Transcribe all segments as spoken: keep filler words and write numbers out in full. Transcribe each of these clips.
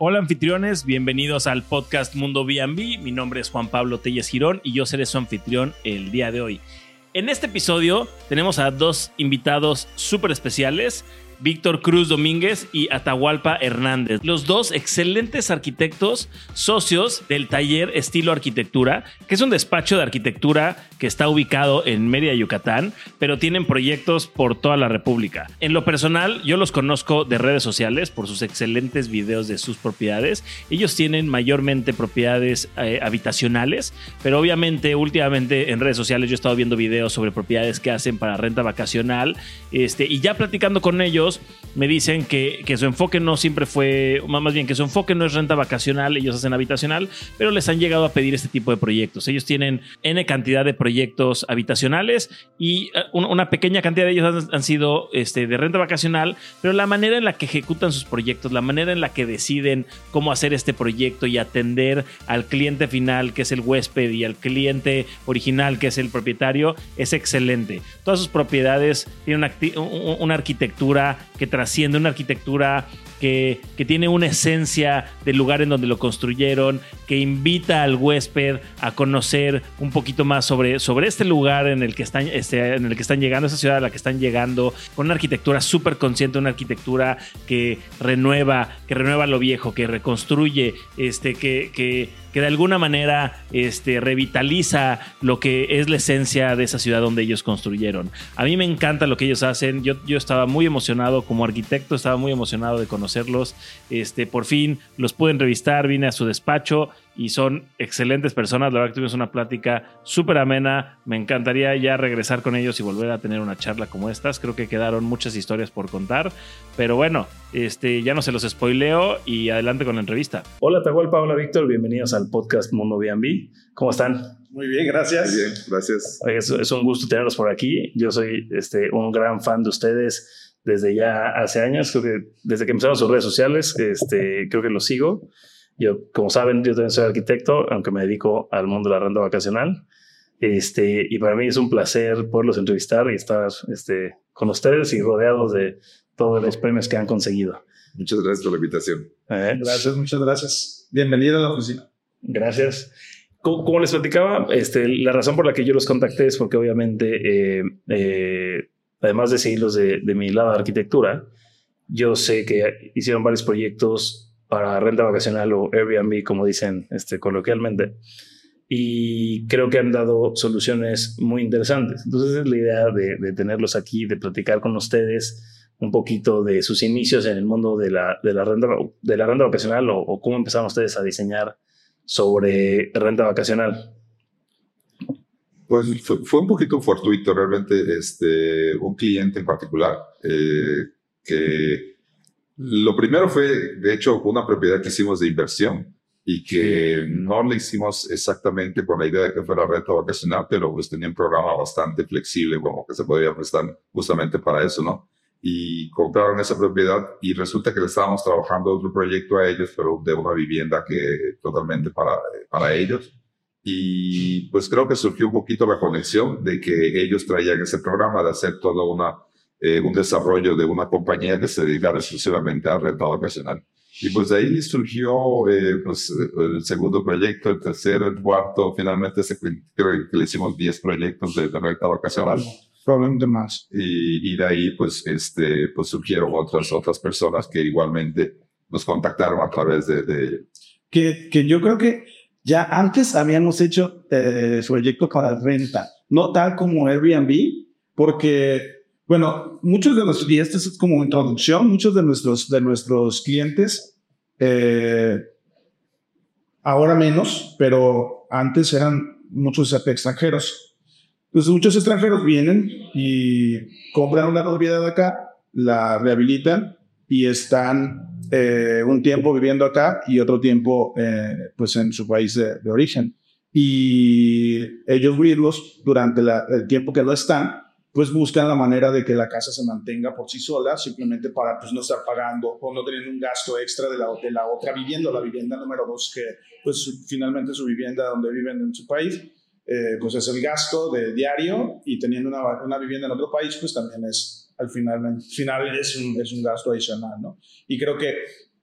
Hola anfitriones, bienvenidos al podcast Mundo B and B. Mi nombre es Juan Pablo Telles Girón y yo seré su anfitrión el día de hoy. En este episodio tenemos a dos invitados súper especiales, Víctor Cruz Domínguez y Atahualpa Hernández. Los dos excelentes arquitectos, socios del taller Estilo Arquitectura, que es un despacho de arquitectura que está ubicado en Mérida, Yucatán, pero tienen proyectos por toda la República. En lo personal, yo los conozco de redes sociales por sus excelentes videos de sus propiedades. Ellos tienen mayormente propiedades eh, habitacionales, pero obviamente últimamente en redes sociales yo he estado viendo videos sobre propiedades que hacen para renta vacacional, este, y ya platicando con ellos me dicen que, que su enfoque no siempre fue, más bien que su enfoque no es renta vacacional, ellos hacen habitacional, pero les han llegado a pedir este tipo de proyectos. Ellos tienen N cantidad de proyectos habitacionales y una pequeña cantidad de ellos han, han sido este, de renta vacacional, pero la manera en la que ejecutan sus proyectos, la manera en la que deciden cómo hacer este proyecto y atender al cliente final, que es el huésped, y al cliente original, que es el propietario, es excelente. Todas sus propiedades tienen una, una arquitectura que trasciende, una arquitectura que, que tiene una esencia del lugar en donde lo construyeron, que invita al huésped a conocer un poquito más sobre, sobre este lugar en el que están, este, en el que están llegando, esa ciudad a la que están llegando, con una arquitectura súper consciente, una arquitectura que renueva, que renueva lo viejo, que reconstruye, este, que, que, que de alguna manera este, revitaliza lo que es la esencia de esa ciudad donde ellos construyeron. A mí me encanta lo que ellos hacen. Yo, yo estaba muy emocionado como arquitecto, estaba muy emocionado de conocerlos. Este, por fin los pude entrevistar, vine a su despacho y son excelentes personas. La verdad que tuvimos una plática súper amena. Me encantaría ya regresar con ellos y volver a tener una charla como estas. Creo que quedaron muchas historias por contar, pero bueno, este, ya no se los spoileo y adelante con la entrevista. Hola Atahualpa, hola Víctor, bienvenidos al podcast Mundo B and B. ¿Cómo están? Muy bien, gracias. Muy bien, gracias. Es, es un gusto tenerlos por aquí. Yo soy este, un gran fan de ustedes desde ya hace años. Creo que desde que empezaron sus redes sociales, este, creo que los sigo. Yo, como saben, yo también soy arquitecto, aunque me dedico al mundo de la renta vacacional. Este, y para mí es un placer poderlos entrevistar y estar este, con ustedes y rodeados de todos los premios que han conseguido. Muchas gracias por la invitación. ¿Eh? Gracias, muchas gracias. Bienvenido a la oficina. Gracias. Como, como les platicaba, este, la razón por la que yo los contacté es porque obviamente, eh, eh, además de seguirlos de, de mi lado de arquitectura, yo sé que hicieron varios proyectos para renta vacacional o Airbnb, como dicen este, coloquialmente, y creo que han dado soluciones muy interesantes. Entonces es la idea de, de tenerlos aquí, de platicar con ustedes un poquito de sus inicios en el mundo de la, de la, renta, de la renta vacacional o, o cómo empezaron ustedes a diseñar sobre renta vacacional. Pues fue, fue un poquito fortuito realmente, este, un cliente en particular eh, que lo primero fue, de hecho, una propiedad que hicimos de inversión y que no le hicimos exactamente con la idea de que fuera renta vacacional, pero pues tenía un programa bastante flexible, como que se podía prestar justamente para eso, ¿no? Y compraron esa propiedad y resulta que le estábamos trabajando otro proyecto a ellos, pero de una vivienda que totalmente para, para ellos. Y pues creo que surgió un poquito la conexión de que ellos traían ese programa de hacer toda una Eh, un desarrollo de una compañía que se dedica exclusivamente a renta vacacional. Y pues de ahí surgió eh, pues, el segundo proyecto, el tercero, el cuarto. Finalmente se, creo que le hicimos diez proyectos de, de renta vacacional. Probablemente más. Y, y de ahí pues, este, pues surgieron otras, otras personas que igualmente nos contactaron a través de, de que, que yo creo que ya antes habíamos hecho eh, proyectos para renta, no tal como Airbnb, porque bueno, muchos de los, y esto es como introducción, muchos de nuestros, de nuestros clientes, eh, ahora menos, pero antes eran muchos extranjeros. Entonces muchos extranjeros vienen y compran una propiedad acá, la rehabilitan y están eh, un tiempo viviendo acá y otro tiempo eh, pues en su país de, de origen. Y ellos mismos, durante la, el tiempo que no están, pues buscan la manera de que la casa se mantenga por sí sola, simplemente para pues no estar pagando o no tener un gasto extra de la, de la otra vivienda, la vivienda número dos, que pues finalmente su vivienda donde viven en su país, eh, pues es el gasto de diario, y teniendo una, una vivienda en otro país, pues también es, al final, al final es, un, es un gasto adicional, ¿no? Y creo que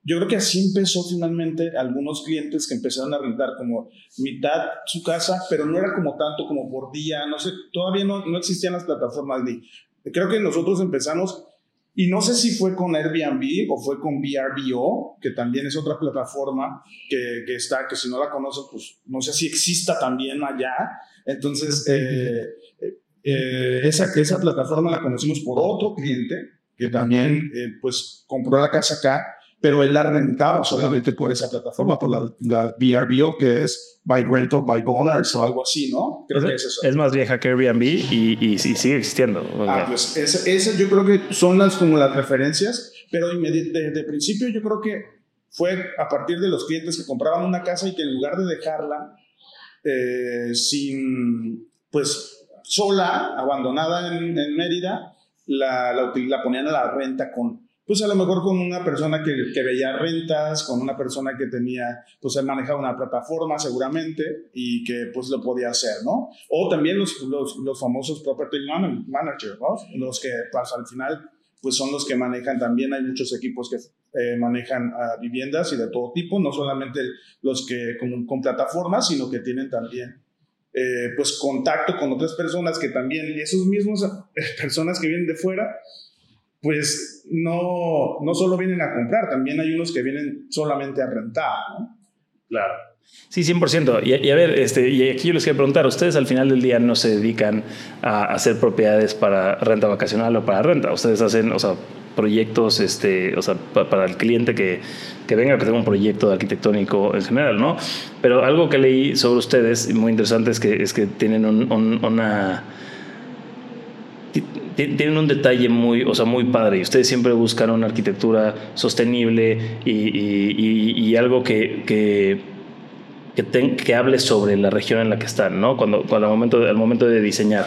yo creo que así empezó finalmente algunos clientes que empezaron a rentar como mitad su casa, pero no era como tanto como por día, no sé, todavía no, no existían las plataformas de... Creo que nosotros empezamos, y no sé si fue con Airbnb o fue con V R B O, que también es otra plataforma que, que está, que si no la conocen, pues no sé si exista también allá. Entonces, eh, eh, esa, esa plataforma la conocimos por otro cliente que también eh, pues compró la casa acá, pero él la rentaba solamente por esa plataforma, por la, la V R B O, que es By Rental by Dollars o algo así, ¿no? Creo es, que es eso. Es más vieja que Airbnb y, y, y sigue existiendo. Ah, pues ese, ese yo creo que son las, como las referencias, pero de, de, de principio yo creo que fue a partir de los clientes que compraban una casa y que en lugar de dejarla eh, sin, pues, sola, abandonada en, en Mérida, la, la, la ponían a la renta con, pues a lo mejor con una persona que, que veía rentas, con una persona que tenía, pues él manejaba una plataforma seguramente y que pues lo podía hacer, ¿no? O también los, los, los famosos property managers, ¿no? Los que pues, al final pues son los que manejan también, hay muchos equipos que eh, manejan uh, viviendas y de todo tipo, no solamente los que con, con plataformas, sino que tienen también eh, pues contacto con otras personas que también, esos mismos eh, personas que vienen de fuera, pues no, no solo vienen a comprar, también hay unos que vienen solamente a rentar, ¿no? Claro. Sí, cien por ciento. Y, y a ver, este, y aquí yo les quiero preguntar, ¿ustedes al final del día no se dedican a hacer propiedades para renta vacacional o para renta? ¿Ustedes hacen, o sea, proyectos, este, o sea, pa, para el cliente que, que venga, que tenga un proyecto arquitectónico en general, ¿no? Pero algo que leí sobre ustedes, muy interesante, es que, es que tienen un, un, una... tienen un detalle muy, o sea, muy padre, y ustedes siempre buscan una arquitectura sostenible y, y, y, y algo que, que, que, ten, que hable sobre la región en la que están, ¿no? Cuando, cuando al, momento, al momento de diseñar.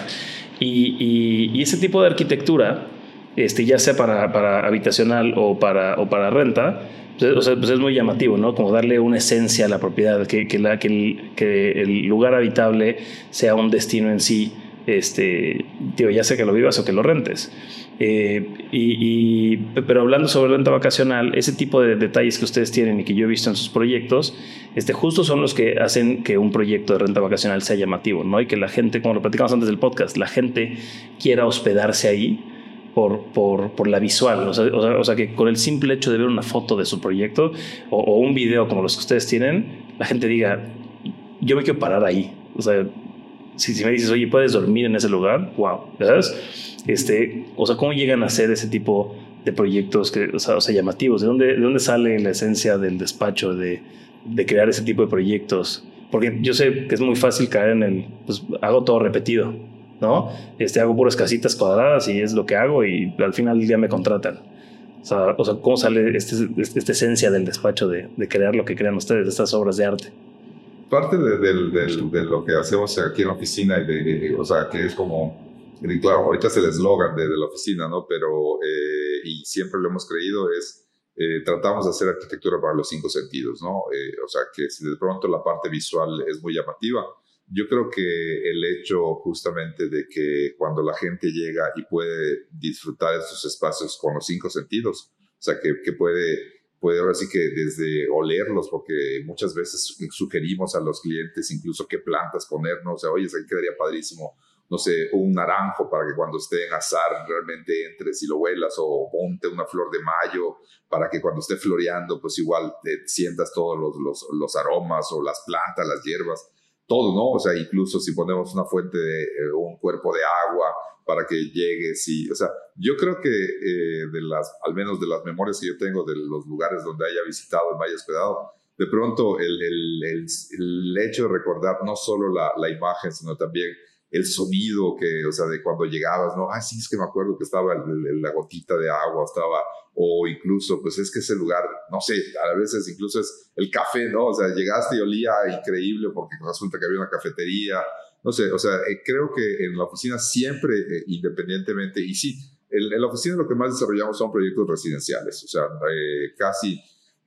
Y, y, y ese tipo de arquitectura, este, ya sea para, para habitacional o para, o para renta, pues, o sea, pues es muy llamativo, ¿no? Como darle una esencia a la propiedad, que, que, la, que, el, que el lugar habitable sea un destino en sí. Este, tío, ya sea que lo vivas o que lo rentes. Eh, y, y, pero hablando sobre renta vacacional, ese tipo de detalles que ustedes tienen y que yo he visto en sus proyectos, este, justo son los que hacen que un proyecto de renta vacacional sea llamativo, ¿no? Y que la gente, como lo platicamos antes del podcast, la gente quiera hospedarse ahí por, por, por la visual. O sea, o, sea, o sea, que con el simple hecho de ver una foto de su proyecto o, o un video como los que ustedes tienen, la gente diga, yo me quiero parar ahí. O sea, Si, si me dices, oye, ¿puedes dormir en ese lugar? Wow, ¿sabes? Este, o sea, ¿cómo llegan a hacer ese tipo de proyectos que, o sea, o sea, llamativos? ¿De dónde, de dónde sale la esencia del despacho de, de crear ese tipo de proyectos? Porque yo sé que es muy fácil caer en el, pues hago todo repetido, ¿no? Este, hago puras casitas cuadradas y es lo que hago y al final del día me contratan. O sea, o sea ¿cómo sale este, este, esta esencia del despacho de, de crear lo que crean ustedes, de estas obras de arte? Parte de, de, de, de lo que hacemos aquí en la oficina, y de, de, o sea, que es como, claro, ahorita es el eslogan de, de la oficina, ¿no? Pero, eh, y siempre lo hemos creído, es, eh, tratamos de hacer arquitectura para los cinco sentidos, ¿no? Eh, o sea, que si de pronto la parte visual es muy llamativa, yo creo que el hecho justamente de que cuando la gente llega y puede disfrutar de estos espacios con los cinco sentidos, o sea, que, que puede... puede ahora sí que desde olerlos, porque muchas veces sugerimos a los clientes incluso qué plantas ponernos, o sea, oye, ahí quedaría padrísimo, no sé, un naranjo para que cuando esté en azar realmente entres y lo huelas, o ponte una flor de mayo para que cuando esté floreando, pues igual te sientas todos los, los, los aromas, o las plantas, las hierbas, todo, ¿no? O sea, incluso si ponemos una fuente de eh, un cuerpo de agua para que llegues y, o sea, yo creo que eh, de las, al menos de las memorias que yo tengo de los lugares donde haya visitado y me haya hospedado, de pronto el, el, el, el hecho de recordar no solo la, la imagen, sino también el sonido que, o sea, de cuando llegabas, ¿no? Ah, sí, es que me acuerdo que estaba el, el, la gotita de agua, estaba, o incluso, pues es que ese lugar, no sé, a veces incluso es el café, ¿no? O sea, llegaste y olía increíble porque resulta que había una cafetería, no sé, o sea, eh, creo que en la oficina siempre, eh, independientemente, y sí, en, en la oficina lo que más desarrollamos son proyectos residenciales, o sea, eh, casi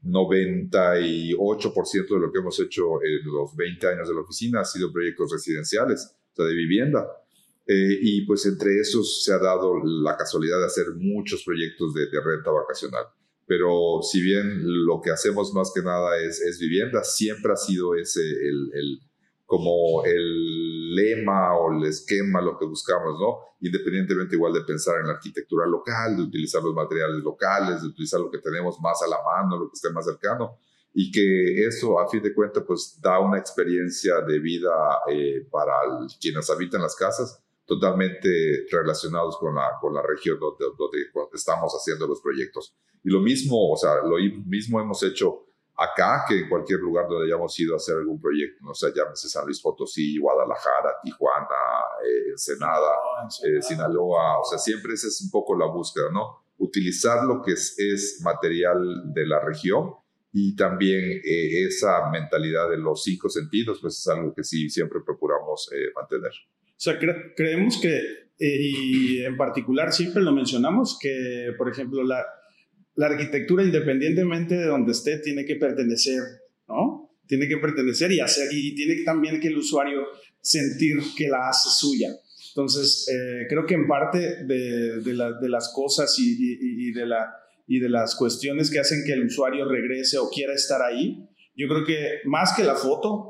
noventa y ocho por ciento de lo que hemos hecho en los veinte años de la oficina ha sido proyectos residenciales, o sea, de vivienda. Eh, y pues entre esos se ha dado la casualidad de hacer muchos proyectos de, de renta vacacional. pero si bien lo que hacemos más que nada es, es vivienda, siempre ha sido ese el, el, como el lema o el esquema, lo que buscamos, ¿no? Independientemente igual de pensar en la arquitectura local, de utilizar los materiales locales, de utilizar lo que tenemos más a la mano, lo que esté más cercano, y que eso, a fin de cuentas, pues da una experiencia de vida eh, para el, quienes habitan las casas, totalmente relacionados con la, con la región donde, donde, donde estamos haciendo los proyectos. Y lo mismo, o sea, lo mismo hemos hecho acá que en cualquier lugar donde hayamos ido a hacer algún proyecto, no sé, llámese San Luis Potosí, Guadalajara, Tijuana, eh, Ensenada, eh, Sinaloa, o sea, siempre esa es un poco la búsqueda, ¿no? Utilizar lo que es, es material de la región y también eh, esa mentalidad de los cinco sentidos, pues es algo que sí siempre procuramos eh, mantener. O sea, cre- creemos que, eh, y en particular siempre lo mencionamos, que, por ejemplo, la, la arquitectura, independientemente de donde esté, tiene que pertenecer, ¿no? Tiene que pertenecer y hacer, y tiene también que el usuario sentir que la hace suya. Entonces, eh, creo que en parte de, de, la, de las cosas y, y, y, de la, y de las cuestiones que hacen que el usuario regrese o quiera estar ahí, yo creo que más que la foto,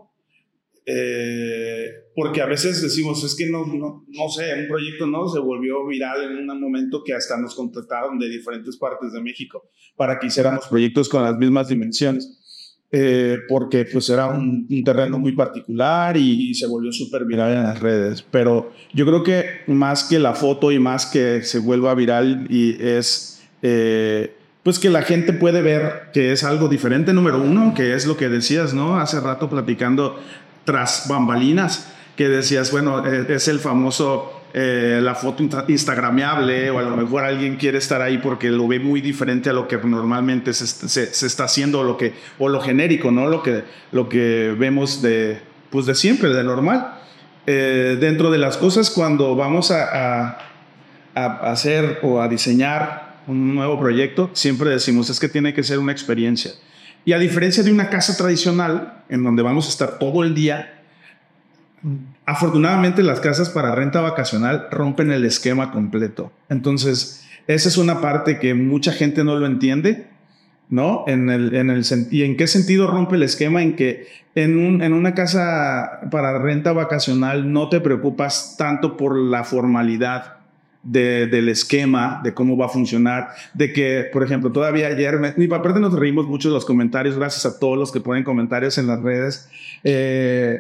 Eh, porque a veces decimos, es que no, no, no sé, un proyecto no se volvió viral en un momento que hasta nos contactaron de diferentes partes de México para que hiciéramos proyectos con las mismas dimensiones, eh, porque pues era un, un terreno muy particular y, y se volvió súper viral en las redes. Pero yo creo que más que la foto y más que se vuelva viral y es... Eh, pues que la gente puede ver que es algo diferente, número uno, que es lo que decías, ¿no? Hace rato platicando tras bambalinas, que decías, bueno, es el famoso, eh, la foto instagrameable, o a lo mejor alguien quiere estar ahí porque lo ve muy diferente a lo que normalmente se, se, se está haciendo, o lo, que, o lo genérico, ¿no? Lo que, lo que vemos de, pues de siempre, de normal. Eh, dentro de las cosas, cuando vamos a, a, a hacer o a diseñar un nuevo proyecto, siempre decimos, es que tiene que ser una experiencia. Y a diferencia de una casa tradicional, en donde vamos a estar todo el día, afortunadamente las casas para renta vacacional rompen el esquema completo. Entonces, esa es una parte que mucha gente no lo entiende, ¿no? En el, en el, ¿y en qué sentido rompe el esquema? En que en, un, en una casa para renta vacacional no te preocupas tanto por la formalidad De, del esquema, de cómo va a funcionar, de que, por ejemplo, todavía ayer, me, y aparte nos reímos mucho de los comentarios, gracias a todos los que ponen comentarios en las redes, eh,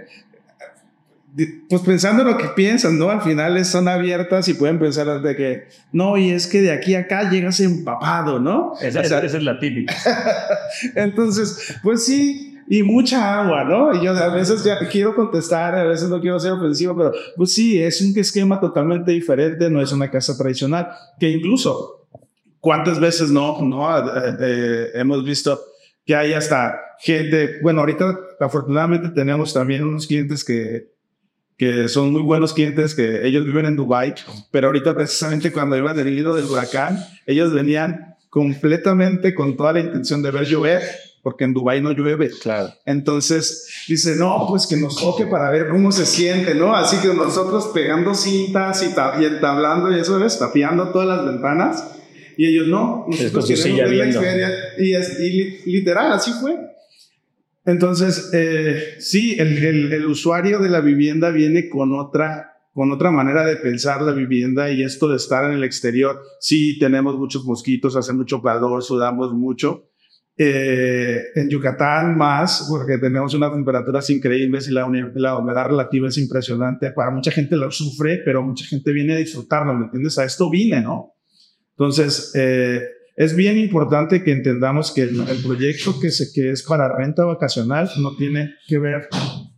pues pensando en lo que piensan, ¿no? Al final son abiertas y pueden pensar de que, no, y es que de aquí a acá llegas empapado, ¿no? Esa, o sea, esa es la típica. Entonces, pues sí, y mucha agua, ¿no? Y yo a veces ya quiero contestar, a veces no quiero ser ofensivo, pero pues sí, es un esquema totalmente diferente, no es una casa tradicional, que incluso, ¿cuántas veces no, no eh, eh, hemos visto que hay hasta gente, bueno, ahorita afortunadamente tenemos también unos clientes que, que son muy buenos clientes, que ellos viven en Dubái, pero ahorita precisamente cuando iban del hilo del huracán, ellos venían completamente con toda la intención de ver llover, porque en Dubái no llueve. Claro. Entonces dice, no, pues que nos toque para ver cómo se siente, ¿no? Así que nosotros pegando cintas y, ta- y entablando y eso, ¿ves? Tapiando todas las ventanas. Y ellos no, nosotros queremos ver la experiencia. Y, es, y li- literal, así fue. Entonces, eh, sí, el, el, el usuario de la vivienda viene con otra, con otra manera de pensar la vivienda, y esto de estar en el exterior. Sí, tenemos muchos mosquitos, hace mucho calor, sudamos mucho. Eh, en Yucatán más, porque tenemos unas temperaturas increíbles y la, la humedad relativa es impresionante. Para mucha gente lo sufre, pero mucha gente viene a disfrutarlo, ¿me entiendes? A esto vine, ¿no? Entonces, eh, es bien importante que entendamos que el, el proyecto que, se, que es para renta vacacional no tiene que ver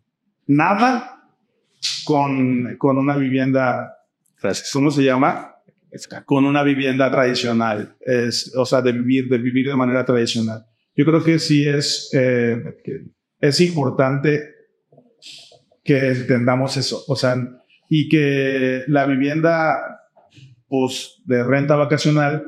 nada con, con una vivienda, Gracias. ¿cómo se llama? Con una vivienda tradicional, es, o sea, de vivir, de vivir de manera tradicional. Yo creo que sí es, eh, que es importante que entendamos eso, o sea, y que la vivienda pues, de renta vacacional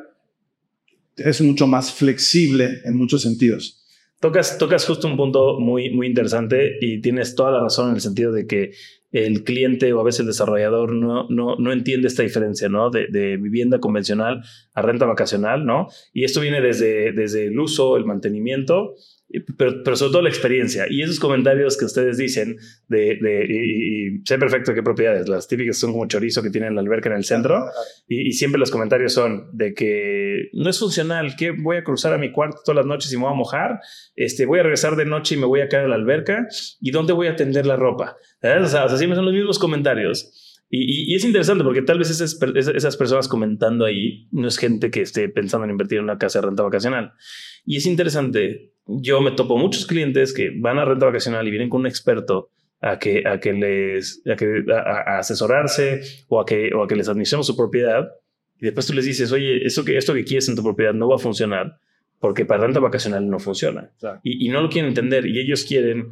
es mucho más flexible en muchos sentidos. Tocas, tocas justo un punto muy, muy interesante y tienes toda la razón en el sentido de que el cliente o a veces el desarrollador no, no, no entiende esta diferencia, ¿no? De, de vivienda convencional a renta vacacional, ¿no? Y esto viene desde, desde el uso, el mantenimiento, pero, pero sobre todo la experiencia. Y esos comentarios que ustedes dicen de, de y, y sé perfecto qué propiedades, las típicas son como chorizo que tienen la alberca en el centro, y, y siempre los comentarios son de que no es funcional, que voy a cruzar a mi cuarto todas las noches y me voy a mojar, este, voy a regresar de noche y me voy a caer a la alberca, y ¿dónde voy a tender la ropa? ¿Sabes? O sea, o sea, siempre son los mismos comentarios. Y, y, y es interesante porque tal vez esas, esas personas comentando ahí no es gente que esté pensando en invertir en una casa de renta vacacional. Y es interesante. Yo me topo muchos clientes que van a renta vacacional y vienen con un experto a que, a que les a, que, a, a asesorarse o a, que, o a que les administremos su propiedad. Y después tú les dices, oye, esto que, esto que quieres en tu propiedad no va a funcionar porque para renta vacacional no funciona. Claro. Y, y no lo quieren entender. Y ellos quieren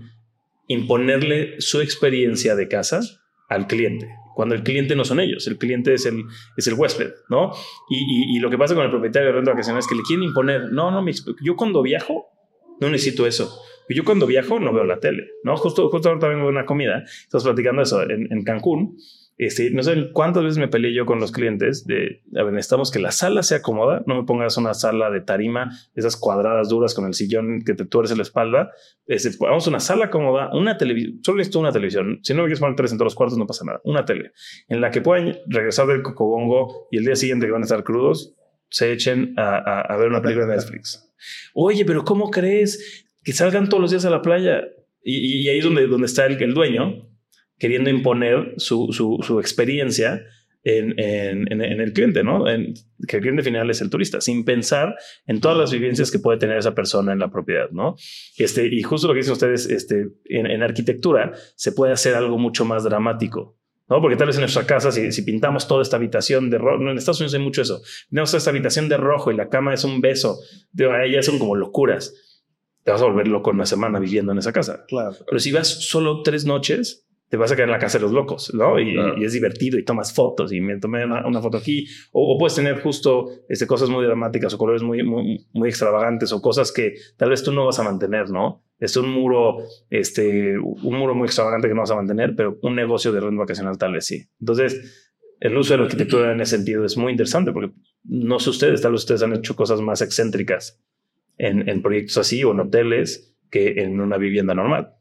imponerle su experiencia de casa al cliente, cuando el cliente no son ellos, el cliente es el, es el huésped, ¿no? Y, y, y lo que pasa con el propietario de renta vacacional es que le quieren imponer, no, no, me yo cuando viajo no necesito eso. Yo cuando viajo no veo la tele, ¿no? Justo, justo ahorita vengo de una comida, estamos platicando eso en, en Cancún. Este, no sé cuántas veces me peleé yo con los clientes de, a ver, necesitamos que la sala sea cómoda, no me pongas una sala de tarima, esas cuadradas duras con el sillón que te tuerce la espalda. Este, vamos a una sala cómoda, una televisión, solo necesito una televisión. Si no me quieres poner tres en todos los cuartos, no pasa nada. Una tele en la que puedan regresar del cocobongo y el día siguiente que van a estar crudos, se echen a, a, a ver una película de Netflix. Oye, pero ¿cómo crees que salgan todos los días a la playa? Y, y ahí es donde, donde está el, el dueño queriendo imponer su, su, su experiencia en, en, en, en el cliente, ¿no? En, que el cliente final es el turista, sin pensar en todas las vivencias que puede tener esa persona en la propiedad, ¿no? Este, y justo lo que dicen ustedes, este, en, en arquitectura se puede hacer algo mucho más dramático, ¿no? Porque tal vez en nuestra casa, si, si pintamos toda esta habitación de rojo, en Estados Unidos hay mucho eso, pintamos toda esta habitación de rojo y la cama es un beso, ahí ya son como locuras. Te vas a volver loco en una semana viviendo en esa casa. Claro. Pero si vas solo tres noches, te vas a quedar en la casa de los locos, ¿no? Y, claro. y es divertido y tomas fotos y me tomé una, una foto aquí. O, o puedes tener justo este, cosas muy dramáticas o colores muy, muy, muy extravagantes o cosas que tal vez tú no vas a mantener, ¿no? Es un muro, este, un muro muy extravagante que no vas a mantener, pero un negocio de renta vacacional tal vez sí. Entonces, el uso de la arquitectura en ese sentido es muy interesante porque no sé ustedes, tal vez ustedes han hecho cosas más excéntricas en, en proyectos así o en hoteles que en una vivienda normal.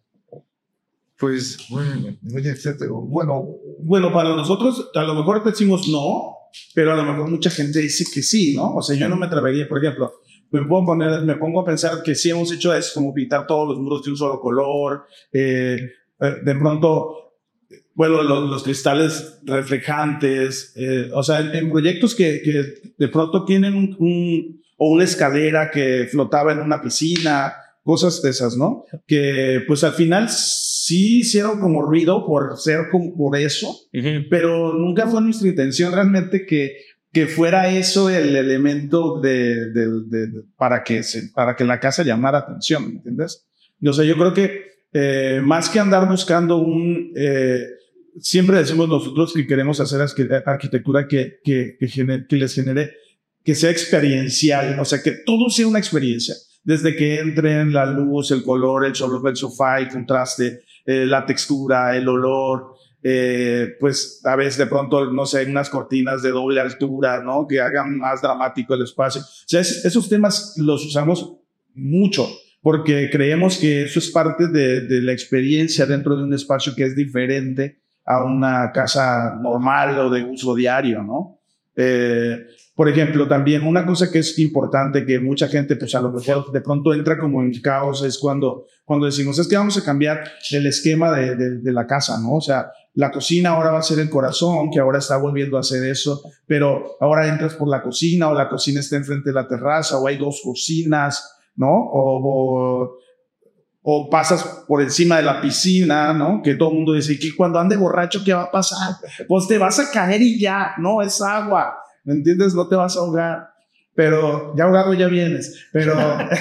Pues, bueno, bueno, bueno, para nosotros a lo mejor decimos no, pero a lo mejor mucha gente dice que sí, ¿no? O sea, yo no me atrevería, por ejemplo, me pongo, poner, me pongo a pensar que sí hemos hecho eso, como pintar todos los muros de un solo color, eh, de pronto, bueno, los, los cristales reflejantes, eh, o sea, en, en proyectos que, que de pronto tienen un, un, o una escalera que flotaba en una piscina, cosas de esas, ¿no? Que pues al final sí hicieron como ruido por ser como por eso, uh-huh. pero nunca fue nuestra intención realmente que, que fuera eso el elemento de, de, de, de, para, que se, para que la casa llamara atención, ¿me entiendes? O sea, yo creo que eh, más que andar buscando un... Eh, siempre decimos nosotros que queremos hacer arquitectura que, que, que, gener, que les genere, que sea experiencial, o sea, que todo sea una experiencia. Desde que entren la luz, el color, el solo del sofá, el contraste, eh, la textura, el olor, eh, pues a veces de pronto, no sé, unas cortinas de doble altura, ¿no? Que hagan más dramático el espacio. O sea, es, esos temas los usamos mucho porque creemos que eso es parte de, de la experiencia dentro de un espacio que es diferente a una casa normal o de uso diario, ¿no? Eh, por ejemplo, también una cosa que es importante que mucha gente, pues a lo mejor de pronto entra como en caos es cuando, cuando decimos, es que vamos a cambiar el esquema de, de, de la casa, ¿no? O sea, la cocina ahora va a ser el corazón, que ahora está volviendo a hacer eso, pero ahora entras por la cocina o la cocina está enfrente de la terraza o hay dos cocinas, ¿no? O, o, o pasas por encima de la piscina, ¿no? Que todo el mundo dice, que cuando ande borracho, ¿qué va a pasar? Pues te vas a caer y ya, no, es agua. ¿Me entiendes? No te vas a ahogar, pero ya ahogado ya vienes, pero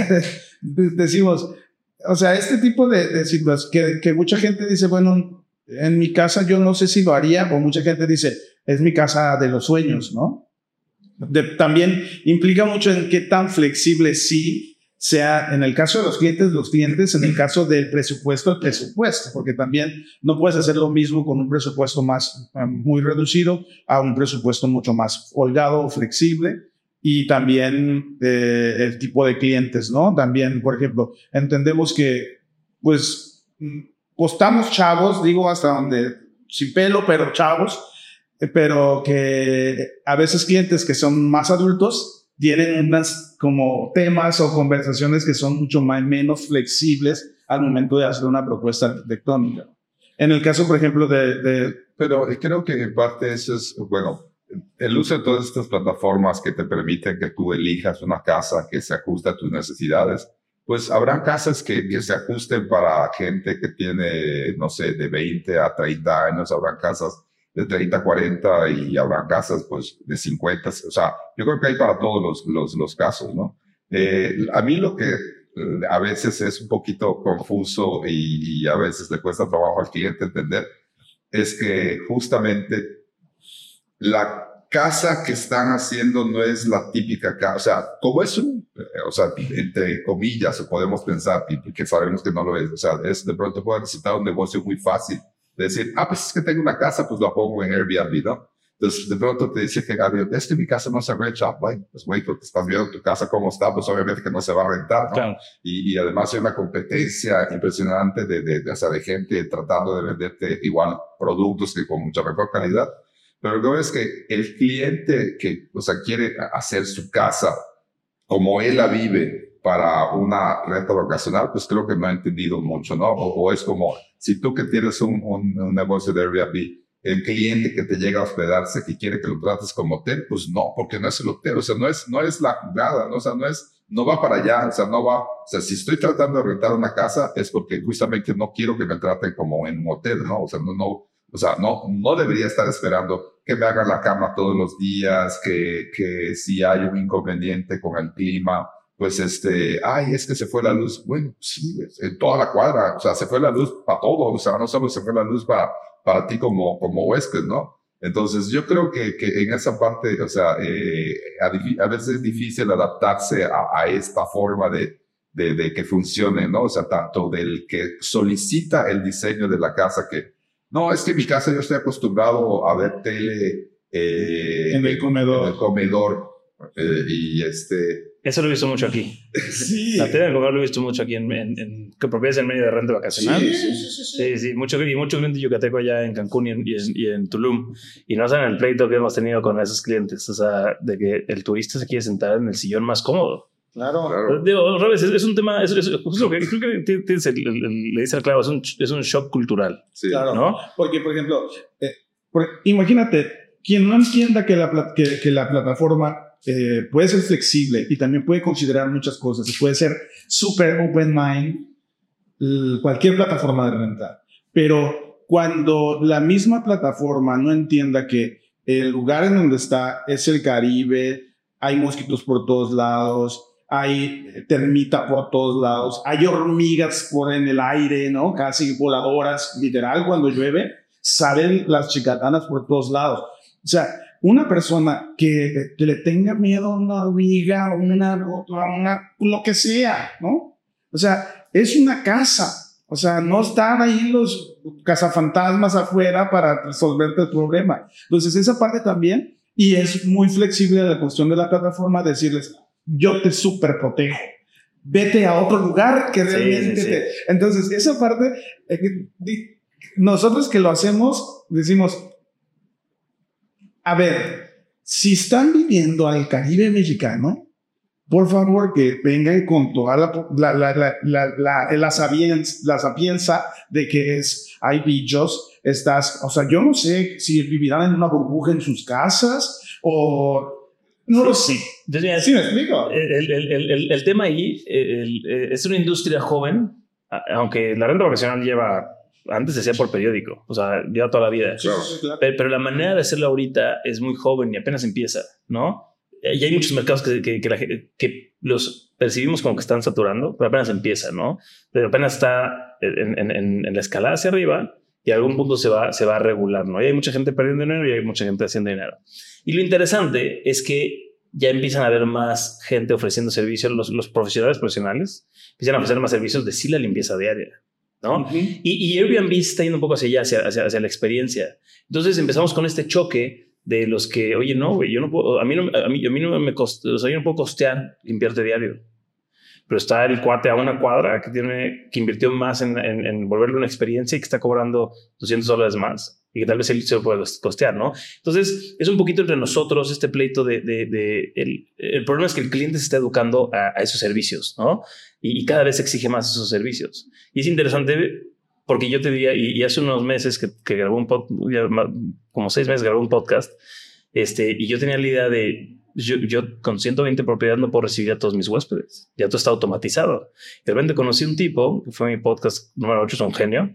decimos, o sea, este tipo de, de situaciones que, que mucha gente dice, bueno, en mi casa yo no sé si lo haría, o mucha gente dice, es mi casa de los sueños, ¿no? De, también implica mucho en qué tan flexible sí sea en el caso de los clientes, los clientes, en el caso del presupuesto, el presupuesto, porque también no puedes hacer lo mismo con un presupuesto más um, muy reducido a un presupuesto mucho más holgado o flexible. Y también eh, el tipo de clientes, ¿no? También, por ejemplo, entendemos que, pues, pues estamos chavos, digo, hasta donde, sin pelo, pero chavos, pero que a veces clientes que son más adultos tienen unas como temas o conversaciones que son mucho más, menos flexibles al momento de hacer una propuesta arquitectónica. En el caso, por ejemplo, de... de pero creo que en parte eso es, bueno, el uso de todas estas plataformas que te permiten que tú elijas una casa que se ajuste a tus necesidades, pues habrán casas que, que se ajusten para gente que tiene, no sé, de veinte a treinta años, habrán casas de treinta a cuarenta y habrán casas pues de cincuenta, o sea, yo creo que hay para todos los, los, los casos, ¿no? Eh, a mí lo que eh, a veces es un poquito confuso y, y a veces le cuesta trabajo al cliente entender es que justamente la casa que están haciendo no es la típica casa, o sea, como es un, o sea, entre comillas, podemos pensar, y que sabemos que no lo es, o sea, es de pronto puede resultar un negocio muy fácil, de decir, ah, pues es que tengo una casa, pues la pongo en Airbnb, ¿no? Entonces, de pronto te dice que, Gabriel, es que mi casa no se renta, bueno, pues güey, porque estás viendo tu casa cómo está, pues obviamente que no se va a rentar, ¿no? Claro. Y, y además hay una competencia impresionante de, de, de, o sea, de gente tratando de venderte igual productos que con mucha mejor calidad. Pero lo que es que el cliente que, o sea, quiere hacer su casa como él la vive para una renta vacacional, pues creo que no ha entendido mucho, ¿no? O, o es como, si tú que tienes un, un, un negocio de Airbnb, el cliente que te llega a hospedarse, que quiere que lo trates como hotel, pues no, porque no es el hotel, o sea, no es, no es la jugada, ¿no? O sea, no es, no va para allá, o sea, no va, o sea, si estoy tratando de rentar una casa, es porque justamente no quiero que me traten como en un hotel, ¿no? O sea, no, no, O sea, no, no debería estar esperando que me hagan la cama todos los días, que, que si hay un inconveniente con el clima, pues este, ay, es que se fue la luz. Bueno, sí, en toda la cuadra, o sea, se fue la luz para todos, o sea, no solo se fue la luz para, para ti como, como huésped, ¿no? Entonces, yo creo que, que en esa parte, o sea, eh, a, a veces es difícil adaptarse a, a esta forma de, de, de que funcione, ¿no? O sea, tanto del que solicita el diseño de la casa que, no, es que en mi casa yo estoy acostumbrado a ver tele eh, en el comedor. En el comedor eh, y este... Eso lo he visto mucho aquí. Sí. La tele en el comedor lo he visto mucho aquí en, en, en que propiedades en medio de renta vacacional. Sí, sí, sí. sí. sí, sí mucho, y mucho cliente yucateco allá en Cancún y en, y, en, y en Tulum. Y no saben el pleito que hemos tenido con esos clientes. O sea, de que el turista se quiere sentar en el sillón más cómodo. Claro, claro. Digo, Robes, es, es un tema, es, es, es lo que creo que tienes el, el, el, le dice al clavo, es un, es un shock cultural. Sí, claro. ¿No? Porque, por ejemplo, eh, por, imagínate, quien no entienda que la, que, que la plataforma eh, puede ser flexible y también puede considerar muchas cosas, puede ser súper open mind, cualquier plataforma de renta, pero cuando la misma plataforma no entienda que el lugar en donde está es el Caribe, hay mosquitos por todos lados, hay termita por todos lados, hay hormigas por en el aire, ¿no? Casi voladoras, literal, cuando llueve, salen las chicatanas por todos lados. O sea, una persona que, que le tenga miedo a una hormiga, una, una, lo que sea, ¿no? O sea, es una casa. O sea, no están ahí los cazafantasmas afuera para resolverte el problema. Entonces, esa parte también, y es muy flexible la cuestión de la plataforma, decirles, yo te súper protejo. Vete a otro lugar que realmente... Sí, sí, sí. Te... Entonces, esa parte, eh, nosotros que lo hacemos, decimos, a ver, si están viviendo al Caribe mexicano, por favor que vengan con toda la, la, la, la, la, la, la, sapienza, la sapienza de que es, hay bichos, estás, o sea, yo no sé si vivirán en una burbuja en sus casas o... No lo sé. Entonces, ¿Sí me explico? El, el, el, el, el tema ahí el, el, es una industria joven, aunque la renta vacacional lleva, antes se hacía por periódico, o sea, lleva toda la vida. Claro, sí, claro. Pero, pero la manera de hacerlo ahorita es muy joven y apenas empieza, ¿no? Y hay muchos mercados que, que, que, la, que los percibimos como que están saturando, pero apenas empieza, ¿no? Pero apenas está en, en, en, en la escalada hacia arriba y a algún punto se va, se va a regular, ¿no? Y hay mucha gente perdiendo dinero y hay mucha gente haciendo dinero. Y lo interesante es que ya empiezan a haber más gente ofreciendo servicios, los, los profesionales profesionales empiezan a ofrecer más servicios de sí la limpieza diaria, ¿no? Uh-huh. y, y Airbnb está yendo un poco hacia allá, hacia, hacia, hacia la experiencia. Entonces empezamos con este choque de los que, oye, no, güey, yo no puedo, a mí no, a mí, a mí no me coste, o sea, yo no puedo costear limpiarte diario. Pero está el cuate a una cuadra que tiene, que invirtió más en, en, en volverle una experiencia y que está cobrando doscientos dólares más y que tal vez él se lo puede costear, ¿no? Entonces es un poquito entre nosotros este pleito de, de, de el, el problema es que el cliente se está educando a, a esos servicios, ¿no? Y, y cada vez exige más esos servicios. Y es interesante porque yo te diría, y, y hace unos meses que, que grabé un podcast, como seis meses grabé un podcast, este, y yo tenía la idea de, Yo, yo con ciento veinte propiedades no puedo recibir a todos mis huéspedes. Ya todo está automatizado. De repente conocí un tipo, que fue mi podcast número ocho, es un genio,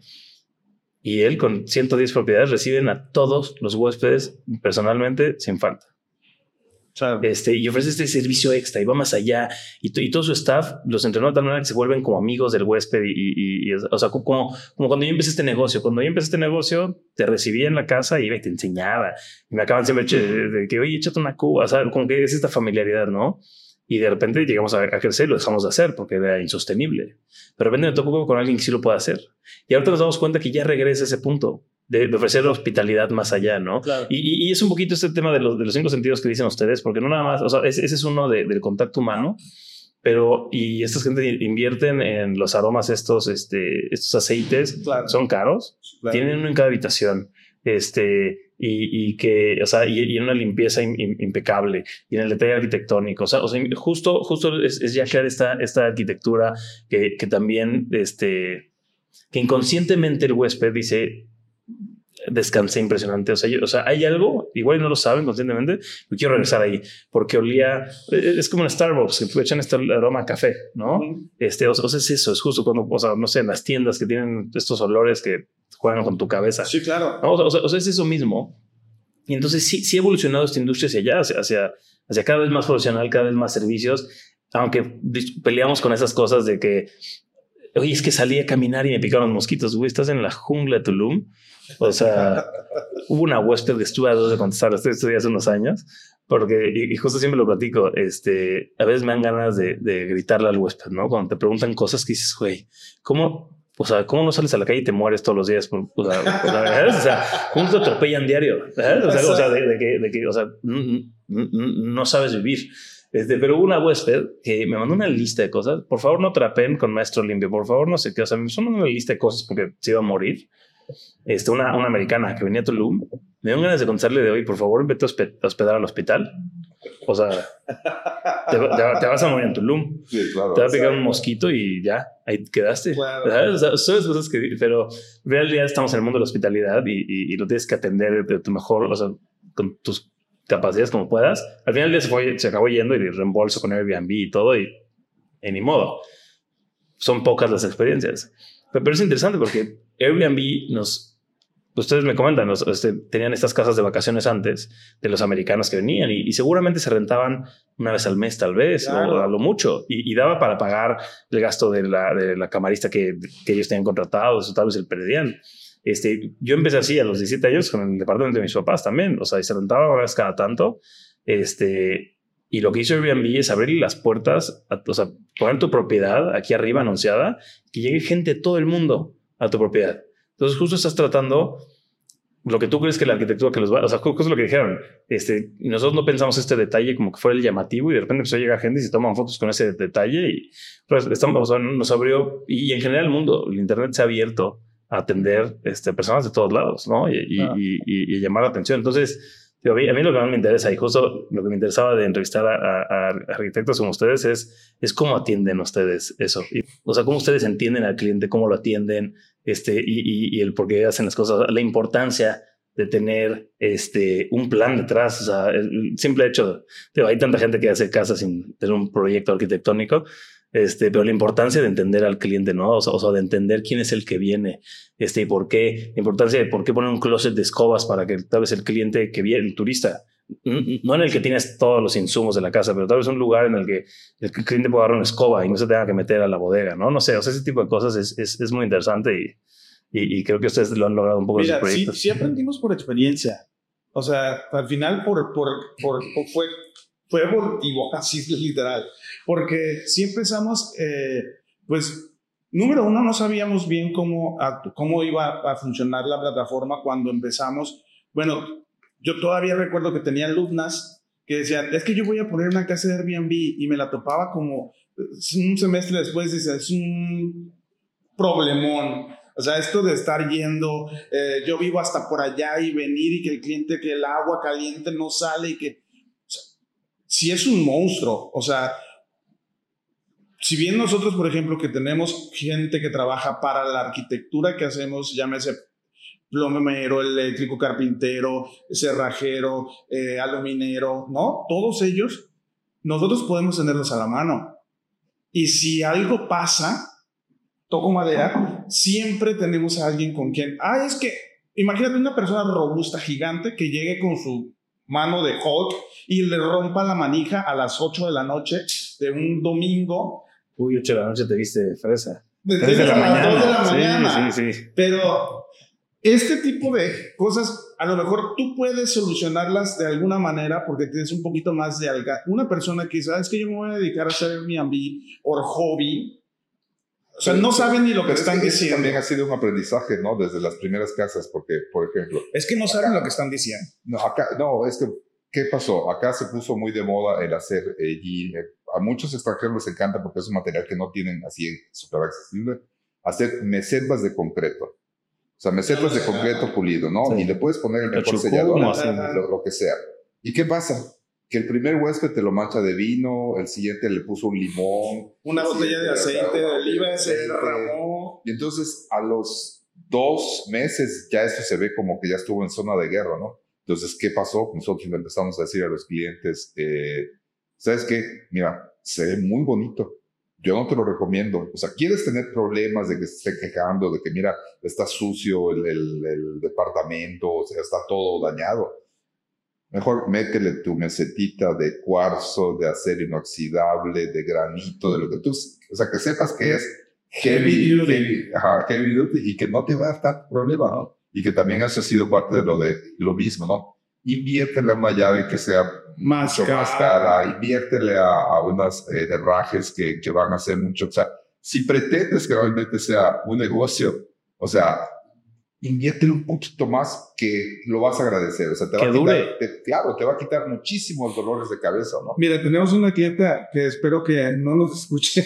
y él con ciento diez propiedades reciben a todos los huéspedes personalmente sin falta. Claro. Este, y ofrece este servicio extra y va más allá. Y, y todo su staff los entrenó de tal manera que se vuelven como amigos del huésped. Y, y, y o sea, como, como cuando yo empecé este negocio. Cuando yo empecé este negocio, te recibía en la casa y te enseñaba. Y me acaban siempre de, de que, oye, échate una cuba. O sea, como que es esta familiaridad, ¿no? Y de repente llegamos a, a crecer y lo dejamos de hacer porque era insostenible. Pero de repente me tocó con alguien que sí lo puede hacer. Y ahorita nos damos cuenta que ya regresa a ese punto. De, de ofrecer hospitalidad más allá, ¿no? Claro. Y, y, y es un poquito este tema de los, de los cinco sentidos que dicen ustedes, porque no nada más, o sea, ese, ese es uno de, del contacto humano, pero y estas gente invierten en los aromas estos, este, estos aceites, claro. Son caros, claro. Tienen uno en cada habitación, este, y, y que, o sea, y, y una limpieza in, in, impecable, y en el detalle arquitectónico, o sea, o sea justo, justo es, es ya crear esta, esta arquitectura que, que también, este, que inconscientemente el huésped dice, descansé impresionante. O sea, yo, o sea, hay algo, igual no lo saben conscientemente, pero quiero regresar ahí porque olía, es como en Starbucks, que echan este aroma a café, ¿no? Uh-huh. Este, o, o sea, es eso, es justo cuando, o sea, no sé, en las tiendas que tienen estos olores que juegan con tu cabeza. Sí, claro. ¿No? O, sea, o sea, es eso mismo. Y entonces sí, sí ha evolucionado esta industria hacia allá, hacia, hacia, hacia cada vez más profesional, cada vez más servicios, aunque peleamos con esas cosas de que, oye, es que salí a caminar y me picaron los mosquitos. Güey, estás en la jungla de Tulum. O sea, hubo una huésped que estuve a dos de contestar esto hace unos años, porque, y, y justo siempre lo platico, este, a veces me dan ganas de, de gritarle al huésped, ¿no? Cuando te preguntan cosas que dices, güey, ¿cómo, o sea, ¿cómo no sales a la calle y te mueres todos los días? O sea, o sea, o sea ¿cómo te atropellan diario? ¿Sabes? O sea, o sea de, de, que, de que, o sea, no sabes vivir. Este, pero hubo una huésped que me mandó una lista de cosas. Por favor, no trapen con maestro limpio. Por favor, no sé qué. O sea, me mandó una lista de cosas porque se iba a morir. Este, una, una americana que venía a Tulum. Me dio ganas de contestarle de hoy, por favor, vete a hospedar al hospital. O sea, te, te, te vas a morir en Tulum. Sí, claro. Te va a pegar un mosquito y ya, ahí quedaste. Claro. O sea, son cosas que... Pero en realidad estamos en el mundo de la hospitalidad y, y, y lo tienes que atender de tu mejor... O sea, con tus capacidades como puedas. Al final del día se, fue, se acabó yendo y reembolso con Airbnb y todo y, y ni modo. Son pocas las experiencias. Pero, pero es interesante porque Airbnb nos... Ustedes me comentan, los, este, tenían estas casas de vacaciones antes de los americanos que venían y, y seguramente se rentaban una vez al mes tal vez, claro. o a lo mucho, y, y daba para pagar el gasto de la, de la camarista que, que ellos tenían contratados, o tal vez el perdían. Este, yo empecé así a los diecisiete años con el departamento de mis papás también, o sea, y se rentaba una vez cada tanto, este, y lo que hizo Airbnb es abrir las puertas, a, o sea, poner tu propiedad aquí arriba anunciada, que llegue gente de todo el mundo a tu propiedad. Entonces justo estás tratando lo que tú crees que la arquitectura que los va... O sea, justo lo que dijeron. Este, nosotros no pensamos este detalle como que fuera el llamativo y de repente empezó a llegar gente y se toman fotos con ese detalle y pues, estamos, o sea, nos abrió... Y en general el mundo, el internet se ha abierto a atender este, personas de todos lados, ¿no? Y, y, ah. y, y, y llamar la atención. Entonces, digo, a, mí, a mí lo que más me interesa y justo lo que me interesaba de entrevistar a, a, a arquitectos como ustedes es, es cómo atienden ustedes eso. Y, o sea, cómo ustedes entienden al cliente, cómo lo atienden, este, y, y, y el por qué hacen las cosas, la importancia de tener este, un plan detrás. O sea, el simple hecho, digo, hay tanta gente que hace casas sin tener un proyecto arquitectónico, este, pero la importancia de entender al cliente, ¿no? O sea, o sea, de entender quién es el que viene, este, y por qué, la importancia de por qué poner un closet de escobas para que tal vez el cliente que viene, el turista, no en el que tienes todos los insumos de la casa, pero tal vez un lugar en el que el cliente pueda agarrar una escoba y no se tenga que meter a la bodega, ¿no? No sé, o sea, ese tipo de cosas es, es, es muy interesante y, y, y creo que ustedes lo han logrado un poco. Mira, en sus proyectos. Sí, sí aprendimos por experiencia. O sea, al final por, por, por, por fue, fue evolutivo, así es literal. Porque sí empezamos, eh, pues, número uno, no sabíamos bien cómo, cómo iba a funcionar la plataforma cuando empezamos. Bueno, yo todavía recuerdo que tenía alumnas que decían, es que yo voy a poner una casa de Airbnb, y me la topaba como un semestre después, dice, es un problemón. O sea, esto de estar yendo, eh, yo vivo hasta por allá y venir y que el cliente, que el agua caliente no sale y que... O sea, sí es un monstruo. O sea, si bien nosotros, por ejemplo, que tenemos gente que trabaja para la arquitectura que hacemos, llámese plomero, eléctrico, carpintero, cerrajero, eh, aluminero, ¿no? Todos ellos, nosotros podemos tenerlos a la mano. Y si algo pasa, toco madera, siempre tenemos a alguien con quien... Ah, es que, imagínate una persona robusta, gigante, que llegue con su mano de Hulk y le rompa la manija a las ocho de la noche de un domingo. Uy, ocho de la noche te viste fresa. Desde de la mañana. dos de la mañana. Sí, sí, sí. Pero este tipo de cosas, a lo mejor tú puedes solucionarlas de alguna manera porque tienes un poquito más de alga. Una persona que dice, ah, es que yo me voy a dedicar a hacer Airbnb o hobby. O sea, no saben ni lo que están diciendo. También ha sido un aprendizaje, ¿no? Desde las primeras casas, porque, por ejemplo... Es que no saben acá, lo que están diciendo. No, acá, no, es que, ¿qué pasó? Acá se puso muy de moda el hacer eh, y a muchos extranjeros les encanta porque es un material que no tienen así súper accesible, hacer mesetas de concreto. O sea, mesetas de concreto pulido, ¿no? Sí. Y le puedes poner el mejor sellador, lo, lo que sea. ¿Y qué pasa? Que el primer huésped te lo mancha de vino, el siguiente le puso un limón. Una botella de aceite de oliva, se derramó. Y entonces a los dos meses ya esto se ve como que ya estuvo en zona de guerra, ¿no? Entonces, ¿qué pasó? Nosotros le empezamos a decir a los clientes, eh, ¿sabes qué? Mira, se ve muy bonito. Yo no te lo recomiendo. O sea, ¿quieres tener problemas de que se esté quejando, de que, mira, está sucio el, el, el departamento, o sea, está todo dañado? Mejor métele tu mesetita de cuarzo, de acero inoxidable, de granito, de lo que tú... O sea, que sepas que es heavy, heavy, heavy, ajá, heavy duty y que no te va a dar problema, ¿no? Y que también eso ha sido parte de lo, de, lo mismo, ¿no? Inviértele a una llave que sea más mucho cara. más cara, inviértele a, a unas eh, herrajes que, que van a ser mucho... O sea, si pretendes que realmente sea un negocio, o sea... inviértele un poquito más que lo vas a agradecer. O sea, te va que a quitar, dure. Te, claro, te va a quitar muchísimos dolores de cabeza, ¿no? Mira, tenemos una clienta que espero que no nos escuche,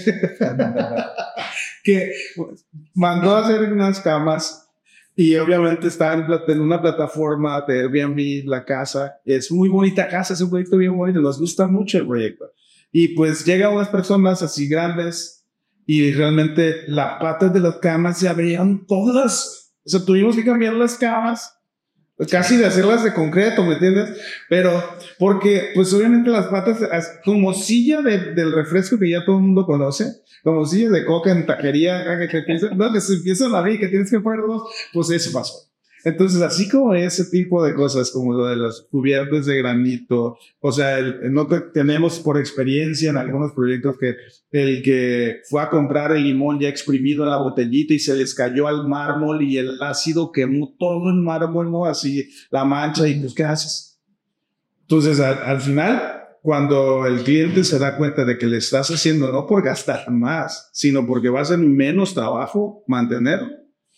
que mandó a hacer unas camas y obviamente está en, en una plataforma de Airbnb, la casa. Es muy bonita casa, es un proyecto bien bonito, nos gusta mucho el proyecto. Y pues llegan unas personas así grandes y realmente las patas de las camas se abrían todas. O sea, tuvimos que cambiar las camas, casi de hacerlas de concreto, ¿me entiendes? Pero, porque, pues obviamente las patas, como silla de, del refresco que ya todo el mundo conoce, como silla de coca en taquería, que, que, que, no, que se empiezan a ver que tienes que poner dos, pues eso pasó. Entonces, así como ese tipo de cosas, como lo de los cubiertos de granito, o sea, el, no te, tenemos por experiencia en algunos proyectos que el que fue a comprar el limón ya exprimido en la botellita y se les cayó al mármol y el ácido quemó todo el mármol, ¿no? Así la mancha y pues, ¿qué haces? Entonces, al, al final, cuando el cliente se da cuenta de que le estás haciendo no por gastar más, sino porque va a ser menos trabajo mantenerlo.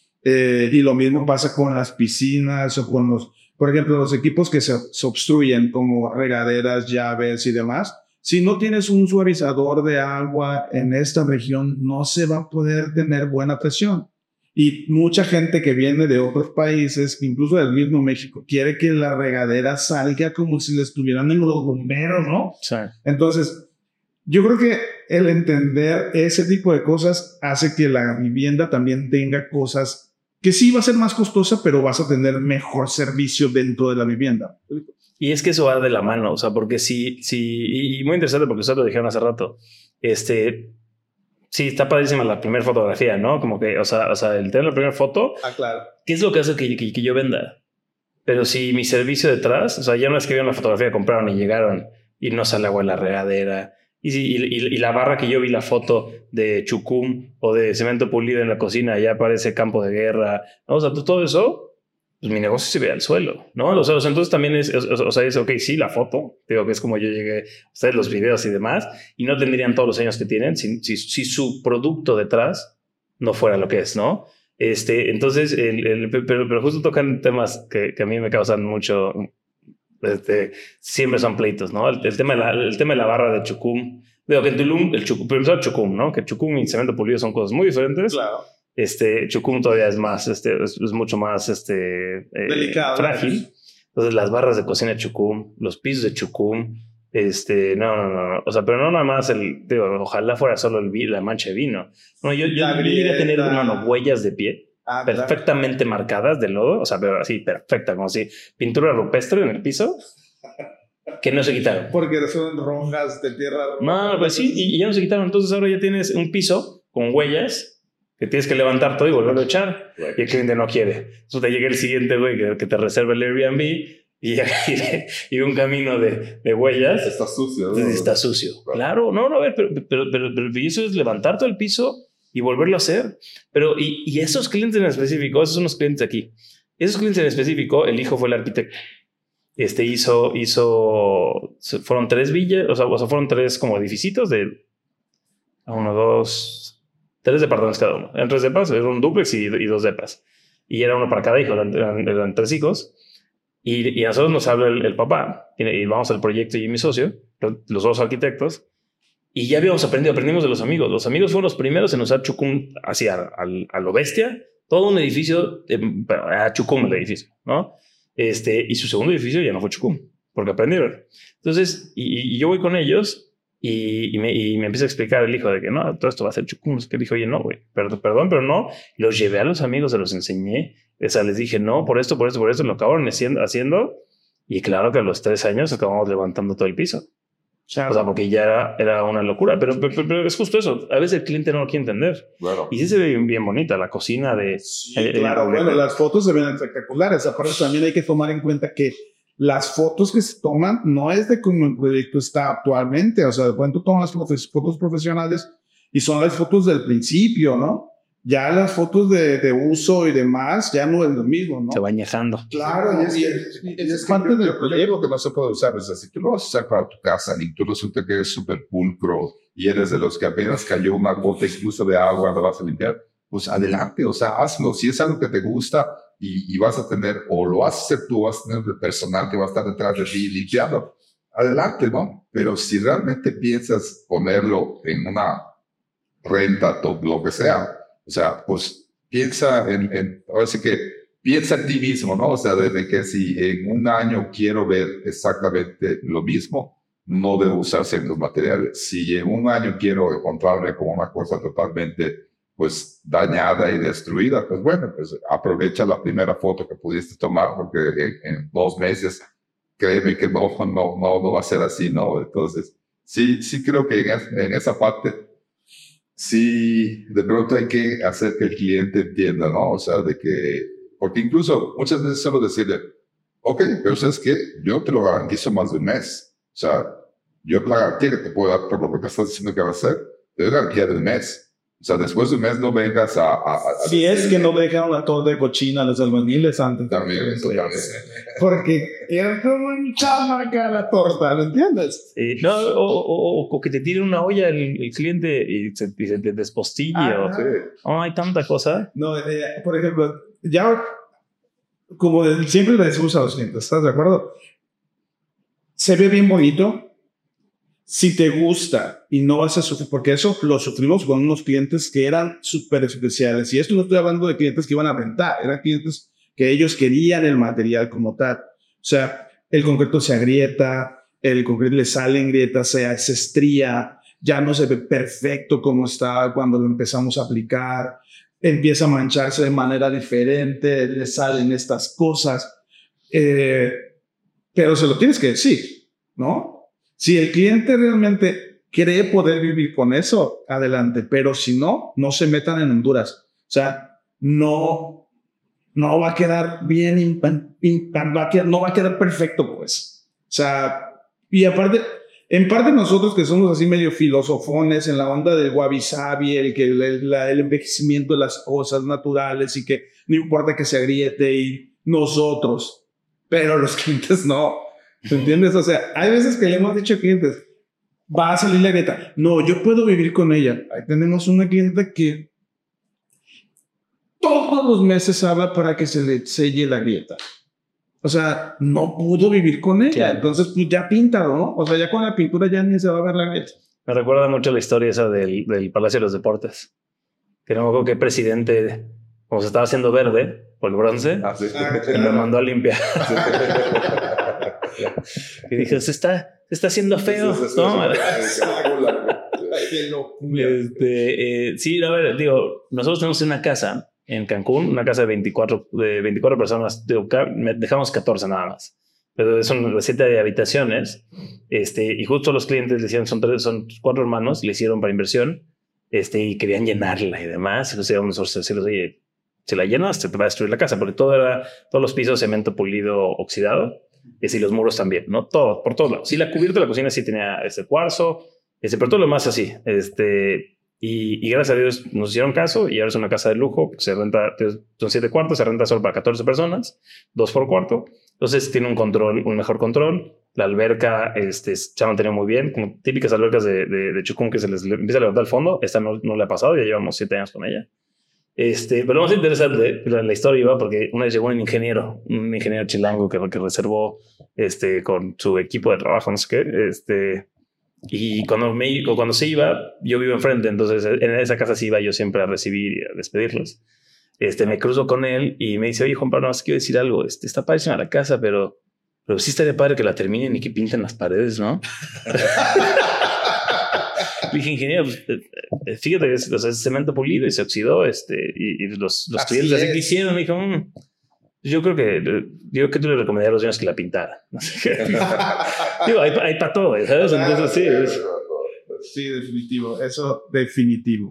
Eh, y lo mismo pasa con las piscinas o con los, por ejemplo, los equipos que se, se obstruyen como regaderas, llaves y demás. Si no tienes un suavizador de agua en esta región, no se va a poder tener buena presión. Y mucha gente que viene de otros países, incluso del mismo México, quiere que la regadera salga como si le estuvieran en los bomberos, ¿no? Sí. Entonces, yo creo que el entender ese tipo de cosas hace que la vivienda también tenga cosas que sí va a ser más costosa, pero vas a tener mejor servicio dentro de la vivienda. Y es que eso va de la mano, o sea, porque sí, sí, y muy interesante porque ustedes lo dijeron hace rato, este, sí, está padrísima la primera fotografía, ¿no? Como que, o sea, o sea el tener la primera foto, ah, claro. ¿Qué es lo que hace que, que, que yo venda? Pero si mi servicio detrás, o sea, ya no es que vieron la fotografía, compraron y llegaron y no sale agua en la regadera, y, y, y, y la barra que yo vi la foto de chucum o de cemento pulido en la cocina, ya parece campo de guerra, ¿no? O sea, todo eso pues mi negocio se ve al suelo, ¿no? O sea, o sea, entonces también es, o, o sea, es, ok, sí, la foto, digo que es como yo llegué, ustedes los videos y demás, y no tendrían todos los años que tienen si, si, si su producto detrás no fuera lo que es, ¿no? Este, entonces, el, el, pero, pero justo tocan temas que, que a mí me causan mucho, este, siempre son pleitos, ¿no? El, el, tema de la, el tema de la barra de chucum, digo que en Tulum, el chucum, primero chucum, ¿no? Que chucum y cemento pulido son cosas muy diferentes. Claro. Este, chucum todavía es más, este, es, es mucho más, este, eh, delicado, frágil. Entonces, las barras de cocina de chucum, los pisos de chucum, este, no, no, no, no. O sea, pero no nada más el, digo, ojalá fuera solo el, la mancha de vino. No, yo, yo, yo llegué a tener, no, no, huellas de pie ah, perfectamente claro. marcadas de lodo, o sea, pero así, perfecta, como si pintura rupestre en el piso. Que no se quitaron. Porque son rongas de tierra. No, pues sí, y, y ya no se quitaron. Entonces ahora ya tienes un piso con huellas que tienes que levantar todo y volverlo a echar. Right. Y el cliente no quiere. Entonces te llega el siguiente güey que, que te reserva el Airbnb y, y, y un camino de, de huellas. Está sucio. ¿No? Está sucio. Right. Claro, no, no, a ver, pero, pero, pero, pero eso es levantar todo el piso y volverlo a hacer. Pero, y, y esos clientes en específico, esos son los clientes aquí. Esos clientes en específico, el hijo fue el arquitecto. Este hizo, hizo, fueron tres villas, o sea, o sea fueron tres como edificios de uno, dos, tres departamentos cada uno. Eran tres depas, era un dúplex y, y dos depas. Y era uno para cada hijo, eran, eran, eran tres hijos. Y, y a nosotros nos habla el, el papá, y, y vamos al proyecto y mi socio, los dos arquitectos, y ya habíamos aprendido, aprendimos de los amigos. Los amigos fueron los primeros en usar chucum así a, a, a lo bestia, todo un edificio, de, a chucum el edificio, ¿no? Este, y su segundo edificio ya no fue chucum, porque aprendieron. Entonces, y, y yo voy con ellos y, y, me, y me empieza a explicar el hijo de que no, todo esto va a ser chucum. Que dijo, oye, no, güey, perdón, perdón, pero no. Los llevé a los amigos, se los enseñé. O sea, les dije, no, por esto, por esto, por esto. Lo acabaron haciendo, haciendo y claro que a los tres años acabamos levantando todo el piso. Claro. O sea, porque ya era, era una locura, pero, pero, pero es justo eso. A veces el cliente no lo quiere entender. Claro. Y sí se ve bien, bien bonita la cocina de... Sí, eh, claro, eh, bueno, las fotos se ven espectaculares. Aparte también hay que tomar en cuenta que las fotos que se toman no es de cómo el proyecto está actualmente. O sea, cuando tú tomas las fotos profesionales y son las fotos del principio, ¿no? Ya las fotos de, de uso y demás ya no es lo mismo, ¿no? Se va añejando. Claro, y es, y es, y es parte del proyecto que no se puede usar. O sea, si tú lo vas a usar para tu casa y tú resulta que eres súper pulcro y eres de los que apenas cayó una gota incluso de agua, lo vas a limpiar, pues adelante, o sea, hazlo. Si es algo que te gusta y, y vas a tener, o lo vas a hacer tú, vas a tener el personal que va a estar detrás de ti limpiando, adelante, ¿no? Pero si realmente piensas ponerlo en una renta, todo lo que sea, o sea, pues piensa en, en, ahora sí que piensa en ti mismo, ¿no? O sea, desde que si en un año quiero ver exactamente lo mismo, no debo usar ciertos materiales. Si en un año quiero encontrarme con una cosa totalmente, pues, dañada y destruida, pues bueno, pues aprovecha la primera foto que pudiste tomar, porque en, en dos meses, créeme que no, no, no, no va a ser así, ¿no? Entonces, sí, sí creo que en, es, en esa parte, sí, de pronto hay que hacer que el cliente entienda, ¿no? O sea, de que, porque incluso muchas veces solo decirle, ok, pero ¿sabes qué? Yo te lo garantizo más de un mes. O sea, yo la garantía que te puedo dar por lo que te estás diciendo que va a hacer, te doy garantía de un mes. O sea, después de un mes no vengas a... a, a si es que no dejan la torre de cochina a los albañiles antes. También, eso también. Porque era como un chamaca la torta, ¿lo entiendes? Eh, no, o, o, o que te tire una olla el, el cliente y se, y se te despostille. Ah, o, sí. Oh, hay tanta cosa. No, eh, por ejemplo, ya como siempre le decimos a los clientes, ¿estás de acuerdo? Se ve bien bonito. Si te gusta y no vas a sufrir, porque eso lo sufrimos con unos clientes que eran súper especiales. Y esto no estoy hablando de clientes que iban a rentar, eran clientes que ellos querían el material como tal. O sea, el concreto se agrieta, el concreto le salen grietas, se, se estría, ya no se ve perfecto como estaba cuando lo empezamos a aplicar, empieza a mancharse de manera diferente, le salen estas cosas. Eh, pero se lo tienes que decir, ¿no? Si el cliente realmente cree poder vivir con eso, adelante. Pero si no, no se metan en Honduras. O sea, no, no va a quedar bien, impan, impan, va a quedar, no va a quedar perfecto, pues. O sea, y aparte, en parte nosotros que somos así medio filosofones en la onda del wabi-sabi, el, el, el, el envejecimiento de las cosas naturales y que no importa que se agriete y nosotros, pero los clientes no. ¿Me entiendes? O sea, hay veces que le hemos dicho a clientes, va a salir la grieta. No, yo puedo vivir con ella. Ahí tenemos una cliente que todos los meses habla para que se le selle la grieta. O sea, no pudo vivir con ella. Claro. Entonces, pues ya pinta, ¿no? O sea, ya con la pintura ya ni se va a ver la grieta. Me recuerda mucho la historia esa del, del Palacio de los Deportes. Que no me acuerdo qué presidente, como se estaba haciendo verde por el bronce, ah, sí. y lo mandó a limpiar. Y dijo, se está, se está haciendo feo. Toma. Este, eh, sí, a ver, digo, nosotros tenemos una casa en Cancún, una casa de veinticuatro, de veinticuatro personas, digo, dejamos catorce nada más. Pero son siete habitaciones, este, y justo los clientes le hicieron, son, tres, son cuatro hermanos, le hicieron para inversión, este, y querían llenarla y demás. Entonces íbamos a decirles, oye, si la llenas, te va a destruir la casa, porque todo era, todos los pisos, cemento pulido oxidado, y si los muros también, ¿no? Todo, por todos lados. Sí, la cubierta de la cocina sí tenía este cuarzo, este, pero todo lo demás así, este... Y, y gracias a Dios nos hicieron caso y ahora es una casa de lujo, se renta, son siete cuartos, se renta solo para catorce personas, dos por cuarto. Entonces tiene un control, un mejor control. La alberca este, se ha mantenido muy bien, como típicas albercas de, de, de Chucún que se les empieza a levantar el fondo. Esta no, no le ha pasado, ya llevamos siete años con ella. Este, pero lo más interesante, la, la historia iba porque una vez llegó un ingeniero, un ingeniero chilango que, que reservó este, con su equipo de trabajo, no sé qué, este... Y cuando, me, cuando se iba, yo vivo enfrente, entonces en esa casa sí iba yo siempre a recibir y a despedirlos. Este, me cruzo con él y me dice, oye, Juan Pablo, no, quiero decir algo, este, está padrísima la casa, pero, pero sí estaría padre que la terminen y que pinten las paredes, ¿no? Dije, ingeniero, pues, fíjate que es, o sea, es cemento pulido y se oxidó, este, y, y los, los clientes así que hicieron, me dijo, mmm, yo creo que yo creo que tú le recomendarías a los niños que la pintaran. No sé qué. Digo, hay, hay para todo, ¿sabes? Entonces, sí, es... sí, definitivo. Eso, definitivo.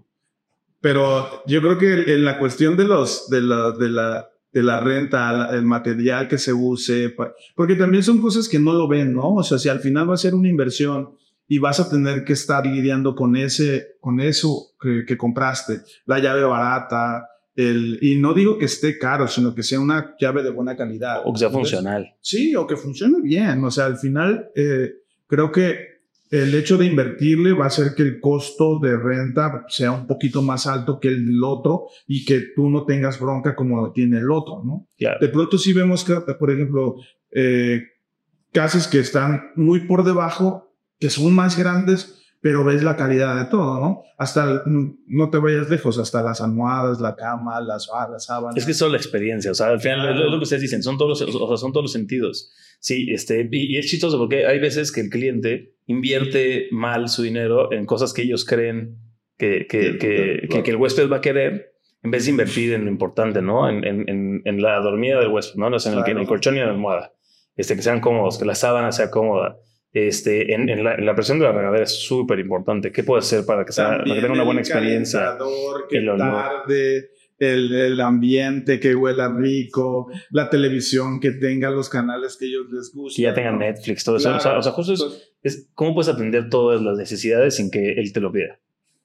Pero yo creo que en la cuestión de los de la, de la, de la renta, el material que se use, porque también son cosas que no lo ven, ¿no? O sea, si al final va a ser una inversión y vas a tener que estar lidiando con ese, con eso que, que compraste, la llave barata. El, y no digo que esté caro, sino que sea una llave de buena calidad. O que sea funcional. Sí, o que funcione bien. O sea, al final eh, creo que el hecho de invertirle va a hacer que el costo de renta sea un poquito más alto que el otro y que tú no tengas bronca como tiene el otro, ¿no? Claro. De pronto sí vemos que, por ejemplo, eh, casas que están muy por debajo, que son más grandes, pero ves la calidad de todo, ¿no? Hasta, no te vayas lejos, hasta las almohadas, la cama, las, las sábanas. Es que es solo la experiencia, o sea, al final claro. Es lo que ustedes dicen, son todos los, o sea, son todos los sentidos. Sí, este, y, y es chistoso porque hay veces que el cliente invierte mal su dinero en cosas que ellos creen que, que, sí, que, claro. que, que el huésped va a querer, en vez de invertir en lo importante, ¿no? En, en, en, en la dormida del huésped, ¿no? O sea, en, claro. el, en el colchón y en la almohada. Este, que sean cómodos, que la sábana sea cómoda. Este, en, en, la, en la presión de la regadera es súper importante. ¿Qué puede hacer para que, sea, para que tenga una buena experiencia? Que el tarde, el, el ambiente que huela rico, la televisión que tenga los canales que ellos les gustan. Que ya tengan ¿no? Netflix, todo claro. eso. O sea, o sea justo es, es cómo puedes atender todas las necesidades sin que él te lo pida.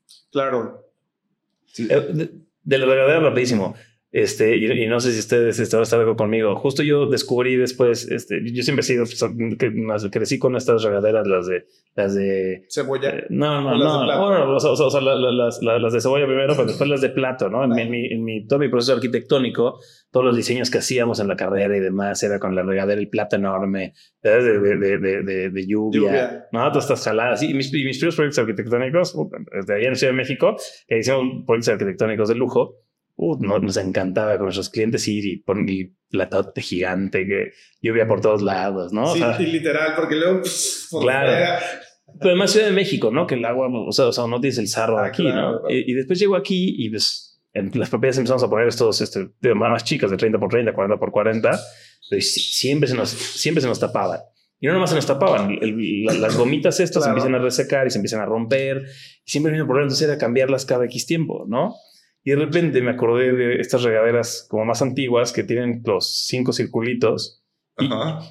Claro. Sí. De, de la regadera, rapidísimo. Este, y, y no sé si ustedes este, van a estar de acuerdo conmigo. Justo yo descubrí después, este, yo siempre he sido, que, crecí con estas regaderas, las de, las de cebolla. Eh, no, no, no, no, bueno, o sea, o sea la, la, las, las, las de cebolla primero, pero después las de plato, ¿no? En, mi, en, mi, en mi, todo mi proceso arquitectónico, todos los diseños que hacíamos en la carrera y demás, era con la regadera, el plato enorme, de, de, de, de, de, de lluvia, lluvia, ¿no? Todas estas saladas. Y mis, y mis primeros proyectos arquitectónicos, desde allá en Ciudad de México, que hicimos proyectos arquitectónicos de lujo. Uh, no, nos encantaba con nuestros clientes ir y poner platote gigante, que lluvia por todos lados, ¿no? Sí, o sea, y literal, porque luego... Pff, claro. Fuera. Pero además Ciudad de México, ¿no? Que el agua, o sea, o sea no tienes el sarro de aquí, claro, ¿no? Claro. Y, y después llego aquí y pues en las propiedades empezamos a poner estos este, más chicas de treinta por treinta, cuarenta por cuarenta, pero siempre se nos, siempre se nos tapaban. Y no nomás se nos tapaban, el, la, las gomitas estas claro. se empiezan a resecar y se empiezan a romper. Y siempre había un problema, entonces era cambiarlas cada X tiempo, ¿no? Y de repente me acordé de estas regaderas como más antiguas que tienen los cinco circulitos. Y,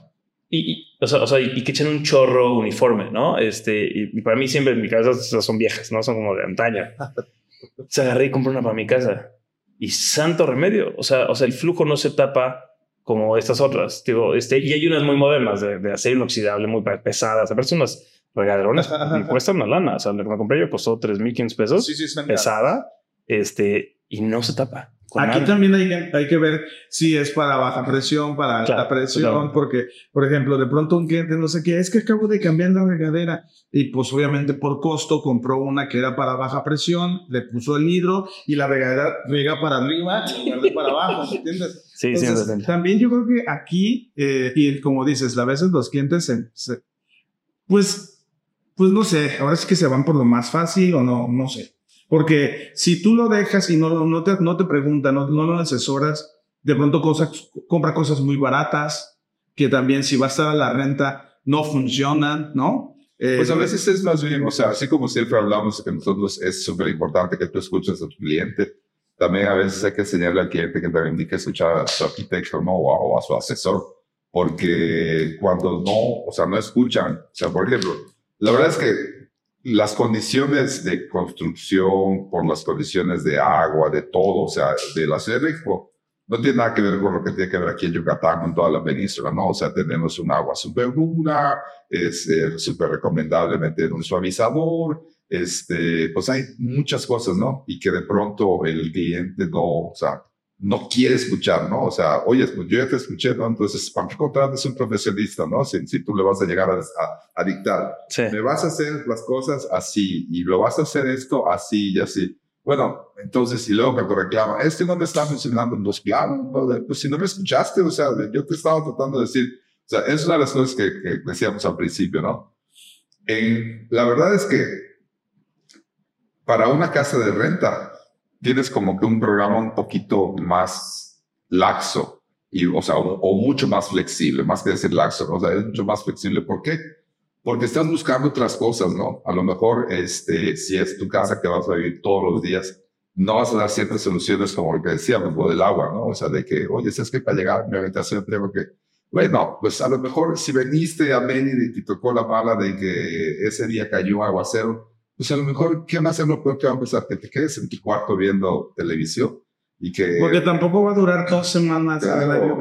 y, y, o sea, o sea, y, y que echan un chorro uniforme, ¿no? Este, y, y para mí siempre en mi cabeza son viejas, ¿no? Son como de antaño. Se agarré y compré una para mi casa. Y santo remedio. O sea, o sea, el flujo no se tapa como estas otras. Digo, este, y hay unas muy modernas de, de acero inoxidable, muy pesadas. Aparte, unas regaderones me cuestan una lana. O sea, lo que me compré yo costó tres mil quinientos pesos. Sí, sí, es pesada. Este, y no se tapa. Aquí nada. también hay que, hay que ver si es para baja presión, para alta Claro, presión, claro. porque, por ejemplo, de pronto un cliente no sé qué, es que acabo de cambiar la regadera y pues obviamente por costo compró una que era para baja presión, le puso el hidro y la regadera riega para arriba y en lugar de para abajo, ¿entiendes? Sí, Entonces, sí, también yo creo que aquí, eh, y como dices, a veces los clientes se, se, pues, pues no sé, ahora es que se van por lo más fácil o no, no sé. Porque si tú lo dejas y no, no, te, no te preguntan, no, no lo asesoras, de pronto cosas, compra cosas muy baratas, que también si va a estar a la renta no funcionan, ¿no? Eh, Pues a veces es más bien, o sea, así como siempre hablamos que nosotros es súper importante que tú escuches a tu cliente, también a veces hay que enseñarle al cliente que también hay que escuchar a su arquitecto, ¿no? O a, a su asesor, porque cuando no, o sea, no escuchan, o sea, por ejemplo, la verdad es que las condiciones de construcción, por las condiciones de agua, de todo, o sea, de la Ciudad de México, no tiene nada que ver con lo que tiene que ver aquí en Yucatán, con toda la península, ¿no? O sea, tenemos un agua súper dura, es eh, súper recomendable meter un suavizador, este, pues hay muchas cosas, ¿no? Y que de pronto el cliente no, o sea, no quiere escuchar, ¿no? O sea, oye, pues yo ya te escuché, ¿no? Entonces, ¿para qué contratas un profesionista, no? Si, si tú le vas a llegar a, a, a dictar, Sí. me vas a hacer las cosas así y lo vas a hacer esto así y así. Bueno, entonces, y luego cuando reclama, es que no me está funcionando, pues claro, ¿no? Pues si no me escuchaste, o sea, yo te estaba tratando de decir, o sea, es una de las cosas que, que decíamos al principio, ¿no? En, la verdad es que para una casa de renta, tienes como que un programa un poquito más laxo, y, o sea, o, o mucho más flexible, más que decir laxo, ¿no? O sea, es mucho más flexible. ¿Por qué? Porque estás buscando otras cosas, ¿no? A lo mejor, este, si es tu casa que vas a vivir todos los días, no vas a dar ciertas soluciones como lo que decíamos, lo del agua, ¿no? O sea, de que, oye, es que para llegar a mi habitación tengo que... Bueno, pues a lo mejor si veniste a Mérida y te tocó la mala de que ese día cayó aguacero, pues a lo mejor, ¿qué más es lo peor que va a pasar? Que te quedes en tu cuarto viendo televisión y que... Porque tampoco va a durar dos semanas. Claro.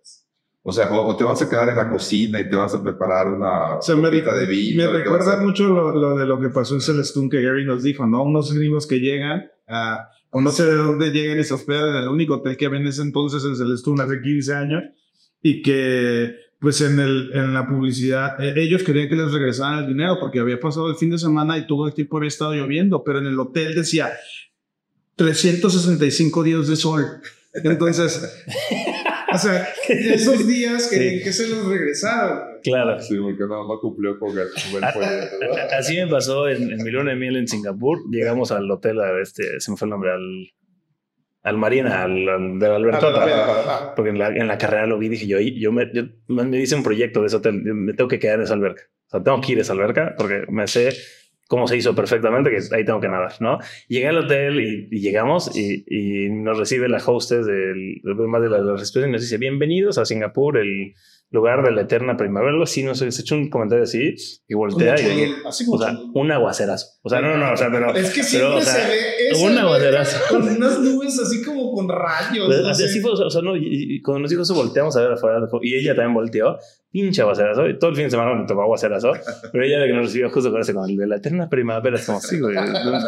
O sea, o, o te vas a quedar en la cocina y te vas a preparar una O sea, me, copita de vino. me y te recuerda vas a- mucho lo, lo de lo que pasó en Celestún, que Gary nos dijo, ¿no? Unos gringos que llegan, a, o no sé de dónde llegan y se hospedan en el único hotel que había en ese entonces en Celestún hace quince años, y que pues en, el, en la publicidad, eh, ellos querían que les regresaran el dinero porque había pasado el fin de semana y todo el tiempo había estado lloviendo, pero en el hotel decía trescientos sesenta y cinco días de sol. Entonces, o sea, esos días querían Sí. que se los regresaran. Claro. Sí, porque no, no cumplió con el, con el folleto, ¿verdad? Así me pasó en, en mi luna de miel en Singapur. Llegamos al hotel, a este, se me fue el nombre, al, al Marina, al, al de la Albertota. Porque en la, en la carrera lo vi y dije yo, yo, me, yo me hice un proyecto de ese hotel, yo me tengo que quedar en esa alberca. O sea, tengo que ir a esa alberca porque me sé cómo se hizo perfectamente, que ahí tengo que nadar, ¿no? Llegué al hotel y, y llegamos y, y nos recibe la hostess del, más de la, de la recepción y nos dice, bienvenidos a Singapur, el lugar de la eterna primavera. Algo así, no sé, se echó un comentario así y voltea y digo, Así como o sea, un aguacerazo. O sea, no, no, no, o sea, pero... es que pero, siempre o sea, se ve esa un aguacerazo. con unas nubes así como con rayos. Pues, no así, sé. así fue, o sea, no, y, y cuando nos dijo eso volteamos a ver afuera y ella también volteó, pinche aguacerazo, y todo el fin de semana me tocó aguacerazo, pero ella de que nos recibió justo con ese, con el de la eterna primavera, es como, sí, güey.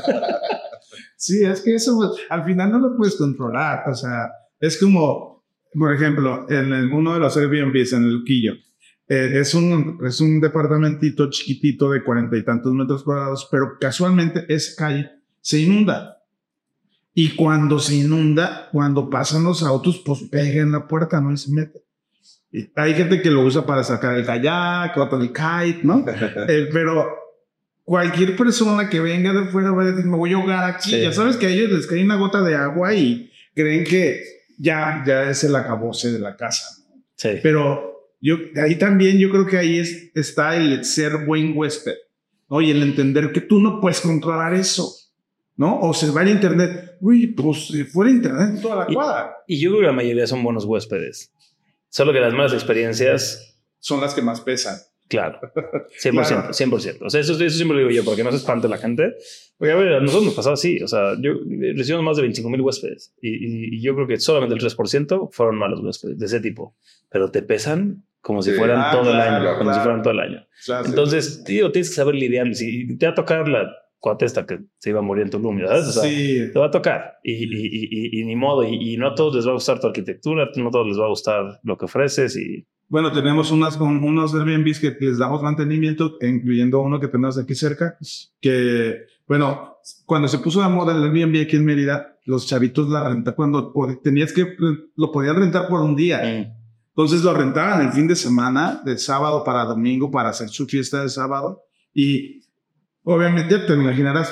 Sí, es que eso pues, al final no lo puedes controlar. O sea, es como, por ejemplo, en el- uno de los Airbnbs en el Luquillo, eh, es, un, es un departamentito chiquitito de cuarenta y tantos metros cuadrados, pero casualmente esa calle se inunda. Y cuando se inunda, cuando pasan los autos, pues pega en la puerta, ¿no? Y se mete. Y hay gente que lo usa para sacar el kayak, otro el kite, ¿no? Eh, pero cualquier persona que venga de fuera va a decir, me voy a ahogar aquí. Sí. Ya sabes que a ellos les cae una gota de agua y creen que ya, ya es el acabose de la casa. Sí. Pero yo, ahí también yo creo que ahí es, está el ser buen huésped, ¿no? Y el entender que tú no puedes controlar eso, ¿no? O se va al internet, uy, pues si fuera internet toda la Y- cuadra. Y yo creo que la mayoría son buenos huéspedes, solo que las malas experiencias, Son las que más pesan. Claro, cien por ciento, cien por ciento. O sea, eso, eso siempre lo digo yo, porque no se espante la gente. Porque, a ver, a nosotros nos pasaba así. O sea, yo recibimos más de veinticinco mil huéspedes y, y, y yo creo que solamente el tres por ciento fueron malos huéspedes de ese tipo. Pero te pesan como si Sí. fueran Ah, todo el claro, año, como claro. si fueran todo el año. Claro, sí. Entonces, tío, tienes que saber lidiar. Si te va a tocar la cuate esta que se iba a morir en Tulum, ¿sabes? O sea, Sí. te va a tocar y, y, y, y, y ni modo. Y, y no a todos les va a gustar tu arquitectura, no a todos les va a gustar lo que ofreces y... Bueno, tenemos unas, con unos Airbnbs que les damos mantenimiento, incluyendo uno que tenemos aquí cerca, que, bueno, cuando se puso de moda el Airbnb aquí en Mérida, los chavitos la renta cuando pod- tenías que, lo podían rentar por un día. Mm. Entonces lo rentaban el fin de semana, de sábado para domingo, para hacer su fiesta de sábado. Y obviamente te imaginarás,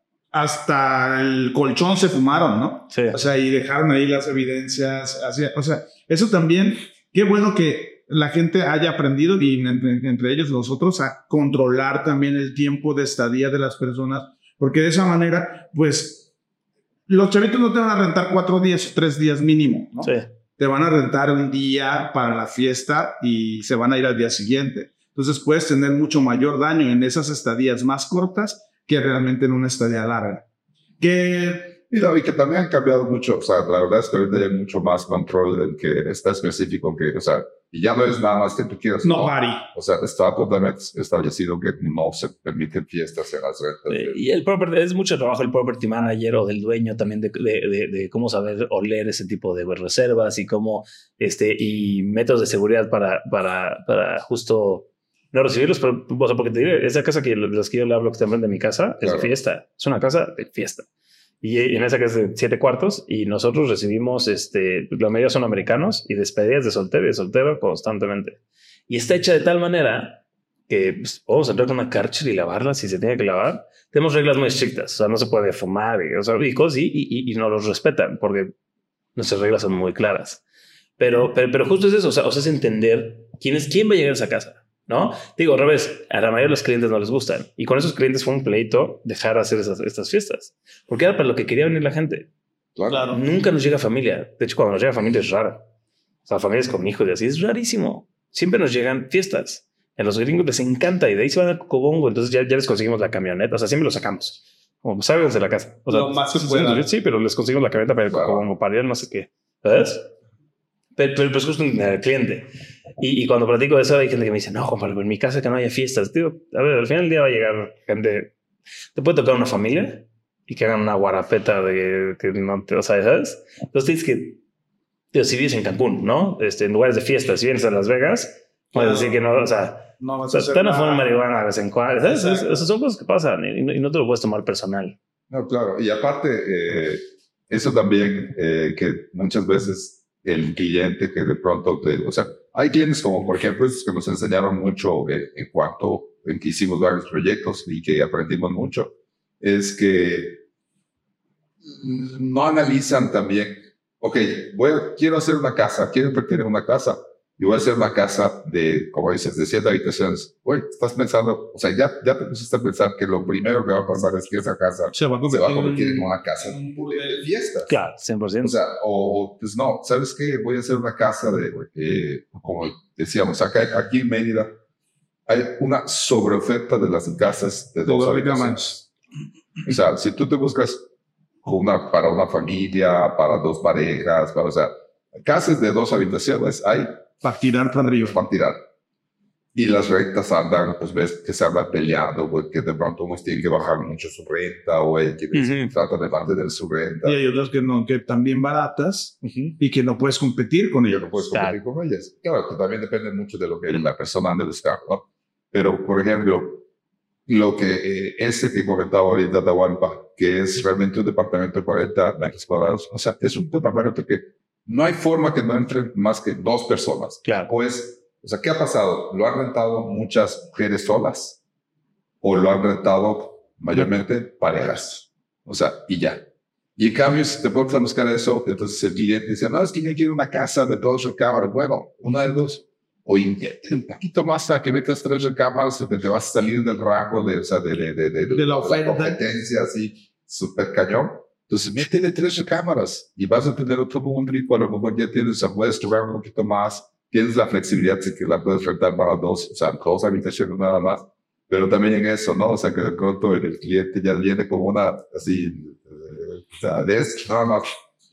hasta el colchón se fumaron, ¿no? Sí. O sea, y dejaron ahí las evidencias. Así, o sea, eso también, qué bueno que la gente haya aprendido, y entre, entre ellos nosotros, a controlar también el tiempo de estadía de las personas, porque de esa manera, pues, los chavitos no te van a rentar cuatro días o tres días mínimo, ¿no? Sí. Te van a rentar un día para la fiesta y se van a ir al día siguiente. Entonces puedes tener mucho mayor daño en esas estadías más cortas que realmente en una estadía larga. Que Y, no, y que también han cambiado mucho, o sea, la verdad es que ahorita hay mucho más control del que está específico, que, o sea, y ya no es nada más que tú quieras. no pari. O sea, está totalmente establecido que no se permiten fiestas en las rentas. Eh, y el property, es mucho trabajo el property manager o del dueño también de, de, de, de cómo saber oler ese tipo de reservas y cómo, este, y métodos de seguridad para, para, para justo no recibirlos. Pero, o sea, porque te diré, esa casa que de las que yo le hablo que también de mi casa es Claro. de fiesta, es una casa de fiesta. Y en esa casa es de siete cuartos y nosotros recibimos, este, la mayoría son americanos y despedidas de soltero y de soltero constantemente. Y está hecha de tal manera que pues, podemos entrar con una Karcher y lavarla si se tiene que lavar. Tenemos reglas muy estrictas, o sea, no se puede fumar y, o sea, y cosas y, y, y no los respetan porque nuestras reglas son muy claras. Pero, pero, pero justo es eso, o sea, o sea, es entender quién es quién va a llegar a esa casa. ¿No? Digo, al revés, a la mayoría de los clientes no les gustan. Y con esos clientes fue un pleito dejar de hacer esas, estas fiestas. Porque era para lo que quería venir la gente. Claro. Nunca nos llega familia. De hecho, cuando nos llega familia es rara. O sea, familias con hijos y así es rarísimo. Siempre nos llegan fiestas. A los gringos les encanta y de ahí se van al Cocobongo. Entonces ya, ya les conseguimos la camioneta. O sea, siempre lo sacamos. Como sálganse de la casa. O sea, Lo más que sí, puedan. sí, pero les conseguimos la camioneta para el Claro. Cocobongo, para ir a no sé qué. ¿Sabes? Pero, pero, pero es justo un eh, cliente. Y, y cuando platico de eso, hay gente que me dice, no, Juan Pablo, en mi casa que no haya fiestas. Tío, a ver, al final del día va a llegar gente. Te puede tocar una familia y que hagan una guarapeta de que no te, o sea, ¿sabes? Entonces tienes que, tío, si vives en Cancún, ¿no? Este, en lugares de fiestas, si vienes a Las Vegas, puedes Claro. decir que no, o sea, No o vas a sea, hacer te van a nada. fumar marihuana de vez en cuando, ¿sabes? Es- Exacto. Esas son cosas que pasan y no, y no te lo puedes tomar personal. No, claro. Y aparte, eh, eso también, eh, que muchas veces el cliente que de pronto, te, o sea, hay clientes como, por ejemplo, esos que nos enseñaron mucho eh, en cuanto en que hicimos varios proyectos y que aprendimos mucho, es que no analizan también, ok, voy a, quiero hacer una casa, quiero invertir en una casa, y voy a hacer una casa de, como dices, de siete habitaciones. Oye, estás pensando, o sea, ya, ya te pusiste a pensar que lo primero que va a pasar es que esa casa Se va a se va a convertir convertir en en una casa de fiestas. Claro, cien por ciento. O sea, o pues no, ¿sabes qué? Voy a hacer una casa de, eh, como decíamos, acá, aquí en Mérida, hay una sobreoferta de las casas de dos Todo habitaciones. O sea, si tú te buscas una para una familia, para dos parejas, para, o sea, casas de dos habitaciones hay para tirar para arriba. para tirar. Y las rentas andan, pues ves que se andan peleando, porque de pronto unos tienen que bajar mucho su renta, o el que Ujú. trata de mantener su renta. Y hay otras que no, que también baratas y que no puedes competir con Y yo ellos. no puedes competir con ellas. Claro, que también depende mucho de lo que la persona ande buscando, ¿no? Pero, por ejemplo, lo que eh, ese que comentaba ahorita Atahualpa, que es realmente un departamento de cuarenta metros cuadrados, o sea, es un departamento que no hay forma que no entren más que dos personas. Claro. Pues, o sea, ¿qué ha pasado? ¿Lo han rentado muchas mujeres solas? ¿O lo han rentado mayormente parejas? O sea, y ya. Y en cambio, si te pones a buscar eso, entonces el cliente dice, no, es que yo quiero una casa de dos recámaras. Bueno, una de dos. O invierte un poquito más a que metas tres recámaras, porque te vas a salir del rango de, o sea, de, de, de, de, De la oferta. competencia así, súper cañón. Entonces, métele tres recámaras y vas a tener otro mundo y a lo mejor ya tienes, o sea, puedes cobrar un poquito más, tienes la flexibilidad de que la puedes rentar para dos, o sea, dos habitaciones nada más. Pero también en eso, ¿no? O sea, que de pronto el, el cliente ya viene como una, así, eh, o sea, de esto, nada más.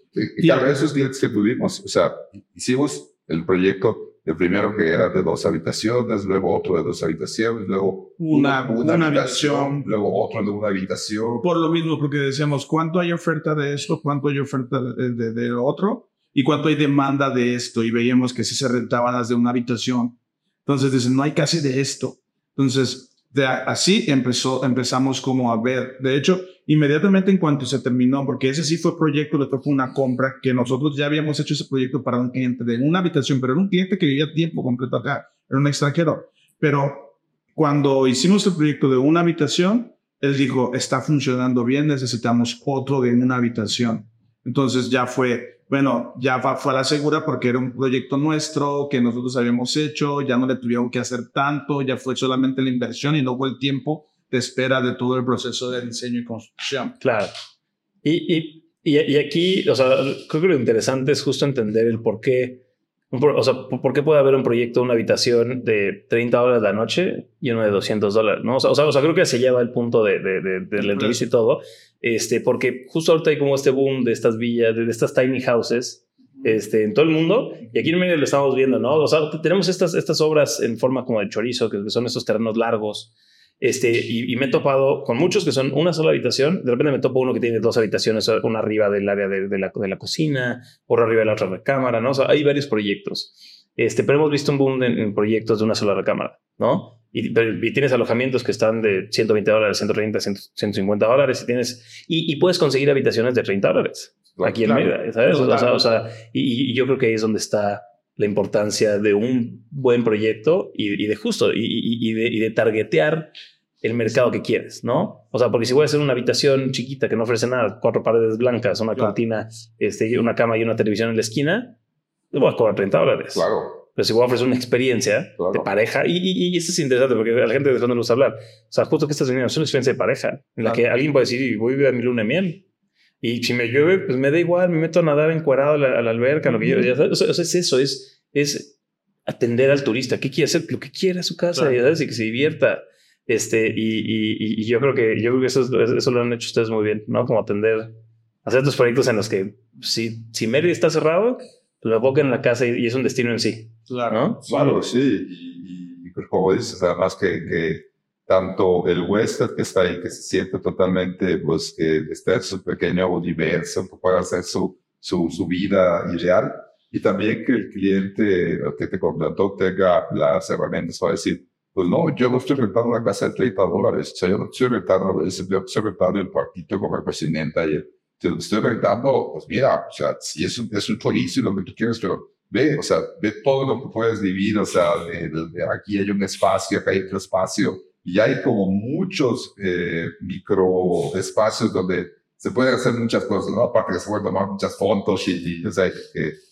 Y tal vez esos clientes que tuvimos, o sea, hicimos el proyecto, el primero que era de dos habitaciones, luego otro de dos habitaciones, luego una, una, una, una habitación, habitación, luego otro de una habitación. Por lo mismo, porque decíamos, ¿cuánto hay oferta de esto? ¿Cuánto hay oferta de, de, de otro? ¿Y cuánto hay demanda de esto? Y veíamos que sí se rentaban las de una habitación. Entonces dicen, no hay casi de esto. Entonces, de, así empezó, empezamos como a ver. De hecho, inmediatamente en cuanto se terminó, porque ese sí fue proyecto, después fue una compra, que nosotros ya habíamos hecho ese proyecto para un cliente de una habitación, pero era un cliente que vivía tiempo completo acá, era un extranjero. Pero cuando hicimos el proyecto de una habitación, él dijo, está funcionando bien, necesitamos otro de una habitación. Entonces ya fue, bueno, ya fue a la segura porque era un proyecto nuestro que nosotros habíamos hecho, ya no le tuvieron que hacer tanto, ya fue solamente la inversión y no fue el tiempo de espera de todo el proceso de diseño y construcción. Claro. Y, y, y, y aquí, o sea, creo que lo interesante es justo entender el por qué, o sea, por qué puede haber un proyecto, una habitación de treinta dólares la noche y uno de doscientos dólares, ¿no? O sea, o sea, o sea creo que se lleva el punto de, de, de, de la entrevista y todo, este, porque justo ahorita hay como este boom de estas villas, de, de estas tiny houses, este, en todo el mundo, y aquí en medio lo estamos viendo, ¿no? O sea, tenemos estas, estas obras en forma como de chorizo, que son estos terrenos largos, este, y, y me he topado con muchos que son una sola habitación. De repente me topo uno que tiene dos habitaciones, una arriba del área de, de, la, de la cocina, otra arriba de la otra recámara, ¿no? O sea, hay varios proyectos. Este, pero hemos visto un boom en, en proyectos de una sola recámara, ¿no? Y, y tienes alojamientos que están de ciento veinte dólares, ciento treinta, ciento cincuenta dólares, y, tienes, y, y puedes conseguir habitaciones de treinta dólares aquí en Mérida, ¿sabes? O sea, o sea y, y yo creo que ahí es donde está la importancia de un buen proyecto y, y de justo, y, y, y, de, y de targetear el mercado que quieres, ¿no? O sea, porque si voy a hacer una habitación chiquita que no ofrece nada, cuatro paredes blancas, una claro. cortina, este, una cama y una televisión en la esquina, le voy a cobrar treinta dólares. Claro. Pero si voy a ofrecer una experiencia claro. de pareja, y, y, y esto es interesante porque a la gente de dónde nos hablar. O sea, justo que estás teniendo es una experiencia de pareja en claro. la que alguien puede decir, voy a mi luna de miel. Y si me llueve, pues me da igual, me meto a nadar encuerado a la, a la alberca, mm-hmm. lo que yo, ya sabes. O sea, o sea, es eso, es, es atender al turista. ¿Qué quiere hacer? Lo que quiera a su casa, claro. ya sabes, y que se divierta. Este, y, y, y yo creo que, yo creo que eso, eso lo han hecho ustedes muy bien, ¿no? Como atender, hacer estos proyectos en los que si, si Mérida está cerrado, pues lo abocan en la casa y, y es un destino en sí. Claro, ¿no? Claro, sí. Y, y pues como dices, además que, que tanto el huésped que está ahí, que se siente totalmente, pues que está en su pequeño universo, que pueda hacer su, su, su vida ideal, y también que el cliente que te contrató tenga las herramientas para decir, pues no, yo no estoy rentando una casa de treinta dólares, o sea, yo no estoy rentando, yo estoy rentando el cuartito con el presidente ayer, yo estoy rentando, pues mira, o sea, si es un, es un chorizo lo que tú quieres, pero ve, o sea, ve todo lo que puedes vivir, o sea, de, de, de aquí hay un espacio, acá hay otro espacio, y hay como muchos eh, micro espacios donde se pueden hacer muchas cosas, ¿no? Aparte que se pueden tomar muchas fotos y, y o sea, que, eh,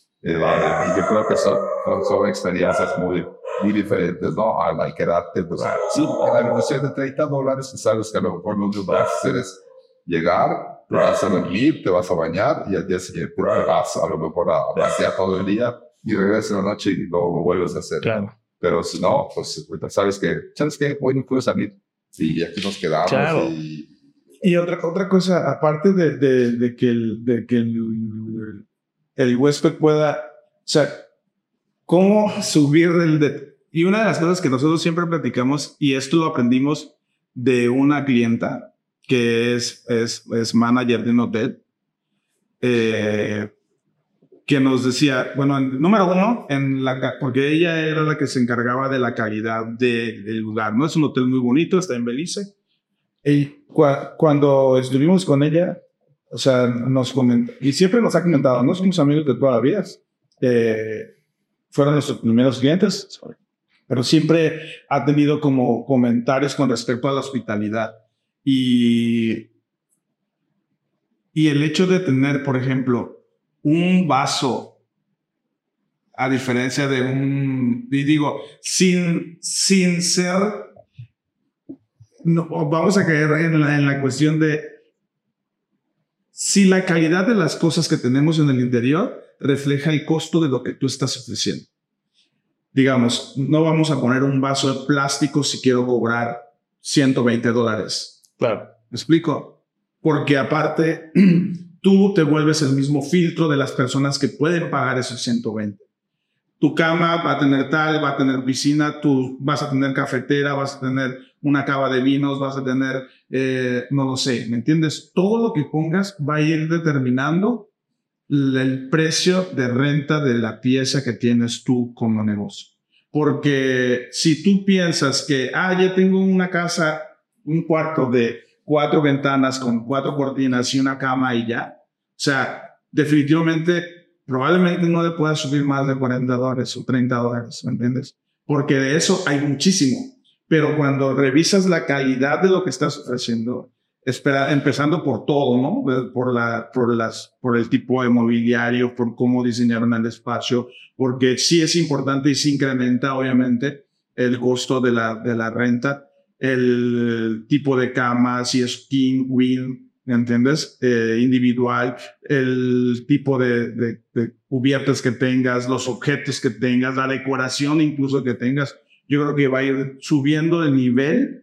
y yo creo que son, son, son experiencias muy muy diferentes, ¿no? A la quedarte, pues, sí, en la habitación de treinta dólares, sabes que a lo mejor lo que vas a hacer es llegar, te vas a dormir, te vas a bañar y al día siguiente te vas a lo mejor a pasear todo el día y regresas en la noche y luego lo vuelves a hacer. Claro. Pero si no, pues, sabes que, ¿sabes qué? Hoy no puedo salir. Sí, aquí nos quedamos. Claro. Y, y otra, otra cosa, aparte de, de, de que, el, de que el, el huésped pueda, o sea, cómo subir del... De, y una de las cosas que nosotros siempre platicamos, y esto lo aprendimos de una clienta que es, es, es manager de un hotel, eh, que nos decía, bueno, número uno, en la, porque ella era la que se encargaba de la calidad de, del lugar, ¿no? Es un hotel muy bonito, está en Belice. Y cua, cuando estuvimos con ella, o sea, nos comentó, y siempre nos ha comentado, no somos amigos de toda la vida, eh, fueron nuestros primeros clientes, pero siempre ha tenido como comentarios con respecto a la hospitalidad. Y, y el hecho de tener, por ejemplo, un vaso, a diferencia de un, y digo, sin, sin ser, no, vamos a caer en la, en la cuestión de si la calidad de las cosas que tenemos en el interior refleja el costo de lo que tú estás ofreciendo. digamos, no vamos a poner un vaso de plástico si quiero cobrar ciento veinte dólares. Claro. ¿Me explico? Porque aparte, tú te vuelves el mismo filtro de las personas que pueden pagar esos ciento veinte. Tu cama va a tener tal, va a tener piscina, tú vas a tener cafetera, vas a tener una cava de vinos, vas a tener, eh, no lo sé, ¿me entiendes? Todo lo que pongas va a ir determinando el precio de renta de la pieza que tienes tú como negocio. Porque si tú piensas que, ah, ya tengo una casa, un cuarto de cuatro ventanas con cuatro cortinas y una cama y ya, o sea, definitivamente probablemente no le puedas subir más de cuarenta dólares o treinta dólares, ¿me entiendes? Porque de eso hay muchísimo. Pero cuando revisas la calidad de lo que estás ofreciendo, espera, empezando por todo, ¿no? Por, la, por, las, por el tipo de mobiliario, por cómo diseñaron el espacio, porque sí es importante y se incrementa, obviamente, el costo de la, de la renta, el tipo de cama, si es king, queen, ¿me entiendes? Eh, individual, el tipo de, de, de cubiertas que tengas, los objetos que tengas, la decoración incluso que tengas. Yo creo que va a ir subiendo el nivel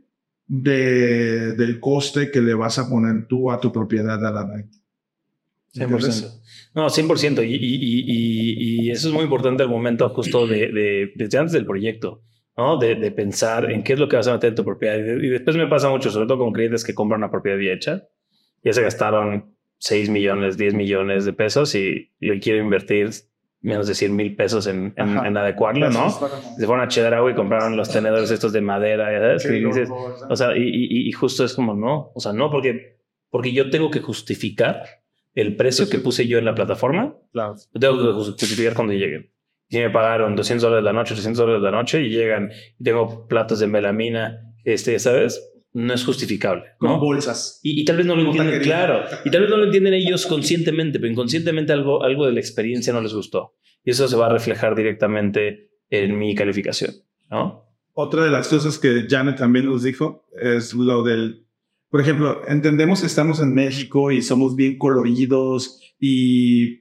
de, del coste que le vas a poner tú a tu propiedad a la renta. cien por ciento. No, cien por ciento. Y, y, y, y eso es muy importante al momento justo de, de, desde antes del proyecto, ¿no? De, de pensar en qué es lo que vas a meter en tu propiedad. Y después me pasa mucho, sobre todo con clientes que compran una propiedad ya hecha. Ya se gastaron seis millones, diez millones de pesos y, y quieren invertir menos de cien mil pesos en, en, en adecuarlo, ¿no? Se fueron a Chedraui y compraron los tenedores estos de madera, ¿sabes? Sí, y dices, o sea, y, y, y justo es como, no, o sea, no, porque, porque yo tengo que justificar el precio que puse yo en la plataforma. Claro. Lo tengo que justificar cuando lleguen. Si me pagaron doscientos dólares la noche, trescientos dólares la noche y llegan y tengo platos de melamina, este, ¿sabes? No es justificable, ¿no? Con bolsas. Y, y tal vez no lo Con entienden, taquería. claro. Y tal vez no lo entienden ellos conscientemente, pero inconscientemente algo, algo de la experiencia no les gustó. Y eso se va a reflejar directamente en mi calificación, ¿no? Otra de las cosas que Janet también nos dijo es lo del, por ejemplo, entendemos que estamos en México y somos bien coloridos y,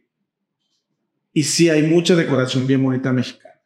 y sí hay mucha decoración bien bonita mexicana.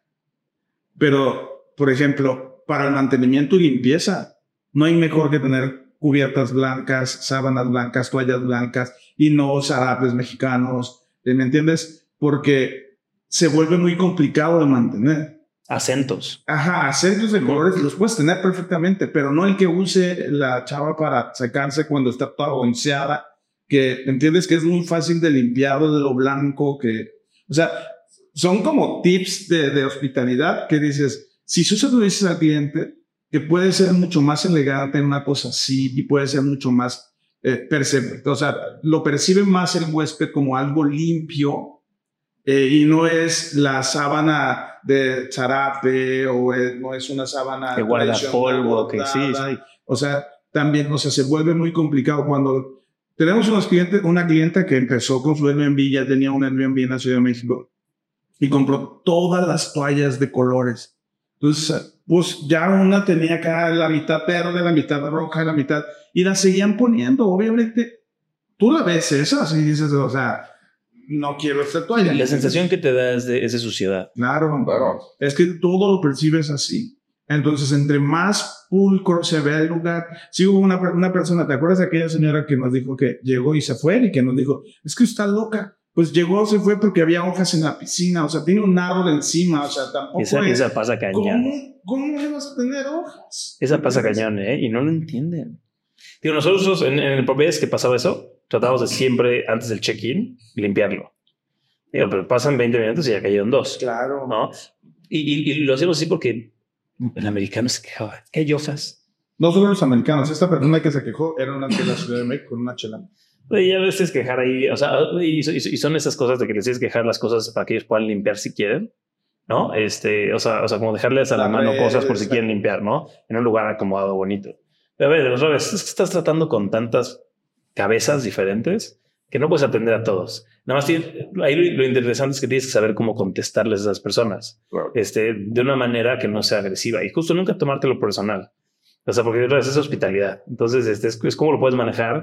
Pero, por ejemplo, para el mantenimiento y limpieza, no hay mejor que tener cubiertas blancas, sábanas blancas, toallas blancas y no zarapes mexicanos, ¿me entiendes? Porque se vuelve muy complicado de mantener. Acentos. Ajá, acentos de colores los puedes tener perfectamente, pero no el que use la chava para secarse cuando está toda bronceada, que entiendes que es muy fácil de limpiar de lo blanco, que, o sea, son como tips de, de hospitalidad que dices, si tú se lo dices al cliente, que puede ser mucho más elegante en una cosa así y puede ser mucho más eh, percibido, o sea, lo percibe más el huésped como algo limpio. Eh, y no es la sábana de zarape o es, no es una sábana que guarda polvo, que sí, sí. O sea, también, o sea, se vuelve muy complicado cuando tenemos unos clientes, una clienta que empezó con su Airbnb, ya tenía un Airbnb en la Ciudad de México y compró todas las toallas de colores. Entonces, pues ya una tenía acá la mitad verde, la mitad roja, la mitad, y la seguían poniendo. Obviamente, tú la ves esas y dices, o sea, no quiero esta toalla. La sensación que te da es de, es de suciedad. Claro, claro. Es que todo lo percibes así. Entonces, entre más pulcro se ve el lugar, si hubo una, una persona, ¿te acuerdas de aquella señora que nos dijo que llegó y se fue y que nos dijo, es que está loca? Pues llegó, se fue porque había hojas en la piscina, o sea, tiene un árbol encima, o sea, tampoco esa, es... esa pasa cañón. ¿Cómo, ¿Cómo le vas a tener hojas? Esa pasa cañón, ¿eh? Y no lo entienden. Digo, nosotros en, en el propiedades que pasaba eso, tratamos de siempre, antes del check-in, limpiarlo. Digo, pero pasan veinte minutos y ya cayeron dos. Claro. ¿No? Y, y, y lo hacemos así porque el americano se quejaba. ¿Qué hay hojas? No solo los americanos. Esta persona que se quejó era una de la Ciudad de México con una chela. Y a veces quejar ahí, o sea, y, y son esas cosas de que les tienes que dejar las cosas para que ellos puedan limpiar si quieren, ¿no? Este, o sea, o sea como dejarles a la, la mano red, cosas por si quieren limpiar, ¿no? En un lugar acomodado, bonito. Pero a ver, otra vez, es que estás tratando con tantas cabezas diferentes que no puedes atender a todos. Nada más tiene, ahí lo, lo interesante es que tienes que saber cómo contestarles a esas personas, claro. este, de una manera que no sea agresiva y justo nunca tomártelo personal. O sea, porque otra vez es hospitalidad. Entonces, este, es, es cómo lo puedes manejar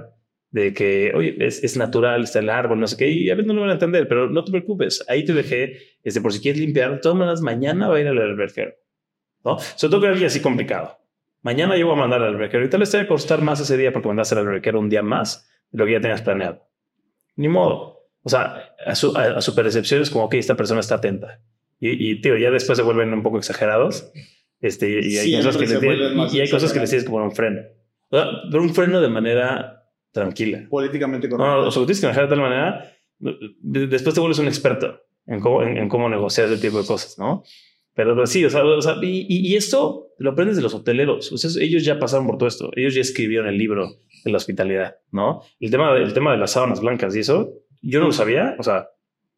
de que, oye, es, es natural, está el árbol, no sé qué, y a veces no lo van a entender, pero no te preocupes, ahí te dejé, este, por si quieres limpiar, de todas maneras, mañana va a ir al alberguero, ¿no? Sobre todo que alguien así complicado. Mañana yo voy a mandar al alberguero, y tal vez te va a costar más ese día porque mandaste al alberguero un día más de lo que ya tenías planeado. Ni modo. O sea, a su, a, a su percepción es como que esta persona está atenta. Y, y tío, ya después se vuelven un poco exagerados. Este, y hay cosas que, le tienes, y hay cosas que les tienes que poner un freno. O sea, pero un freno de manera tranquila. Políticamente correcto. No, no, o sea, lo tienes que manejar de tal manera. Después te vuelves un experto en cómo, en, en cómo negociar ese tipo de cosas, ¿no? Pero sí, o sea, o sea y, y esto lo aprendes de los hoteleros. O sea, ellos ya pasaron por todo esto. Ellos ya escribieron el libro de la hospitalidad, ¿no? El tema, el tema de las sábanas blancas y eso, yo no lo sabía. O sea,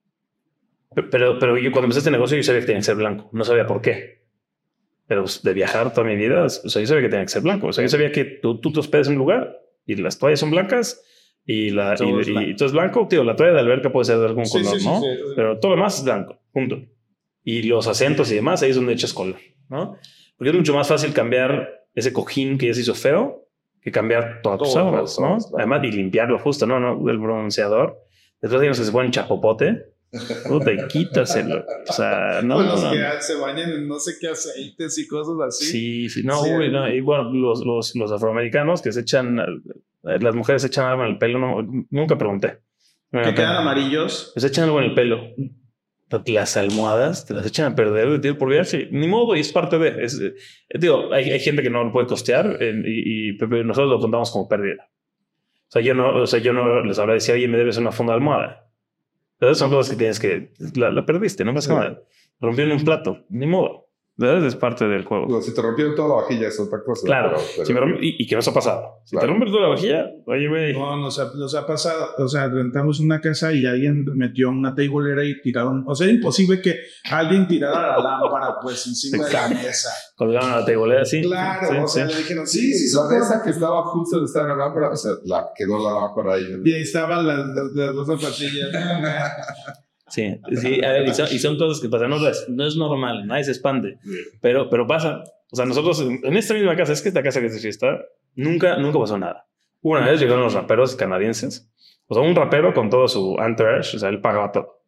pero, pero yo cuando empecé este negocio yo sabía que tenía que ser blanco. No sabía por qué. Pero pues, de viajar toda mi vida, o sea, yo sabía que tenía que ser blanco. O sea, yo sabía que tú, tú te hospedas en un lugar y las toallas son blancas y, la, todo, y, es y, y todo es blanco. Tío, la toalla de alberca puede ser de algún sí, color, sí, ¿no? Sí, sí, sí. Pero todo lo demás es blanco, punto. Y los acentos y demás, ahí es donde echas color, ¿no? Porque es mucho más fácil cambiar ese cojín que ya se hizo feo que cambiar todas tus sábanas, ¿no? Claro. Además, y limpiarlo justo, ¿no? ¿no? El bronceador. Después hay unos que se ponen chapopote. Puta, y quítaselo. O sea, no. Pues los no, que no. se bañan en no sé qué aceites y cosas así. Sí, sí. No, sí, uy, no. Y bueno, los, los, los afroamericanos que se echan, las mujeres se echan algo en el pelo, no, nunca pregunté. No que quedan amarillos. Se echan algo en el pelo. Las almohadas te las echan a perder de tiro por viaje. Sí, ni modo, y es parte de. Es, eh, digo, hay, hay gente que no lo puede costear eh, y, y nosotros lo contamos como pérdida. O sea, yo no, o sea, yo no les hablaba de decir, oye, me debes una funda de almohada. Entonces son cosas que tienes que. La, la perdiste, no pasa sí. nada. Rompieron un plato, ni modo. ¿Verdad? Es parte del juego. No, si te rompieron toda la vajilla es otra cosa. Claro. Pero, pero... Si me romp... y, y que nos ha pasado. Si claro. te rompes toda la vajilla, oye, güey. No, nos ha, nos ha pasado. O sea, rentamos una casa y alguien metió una tabulera y tiraron. O sea, era imposible que alguien tirara la lámpara pues encima de la mesa. Colgaron la tabulera, sí. Claro, sí, o sea, sí. le dijeron, sí, sí, son de esa que estaba justo donde estaba la lámpara. O sea, la quedó la lámpara ahí. Y ahí estaban las, las, las dos zapatillas. Sí, sí, a ver, y son, y son cosas que pasan. No es, no es normal, nadie se espante, pero, pero pasa. O sea, nosotros en esta misma casa, es que esta casa que es de fiesta, nunca, nunca pasó nada. Una vez llegaron los raperos canadienses, o sea, un rapero con todo su entourage, o sea, él pagaba todo.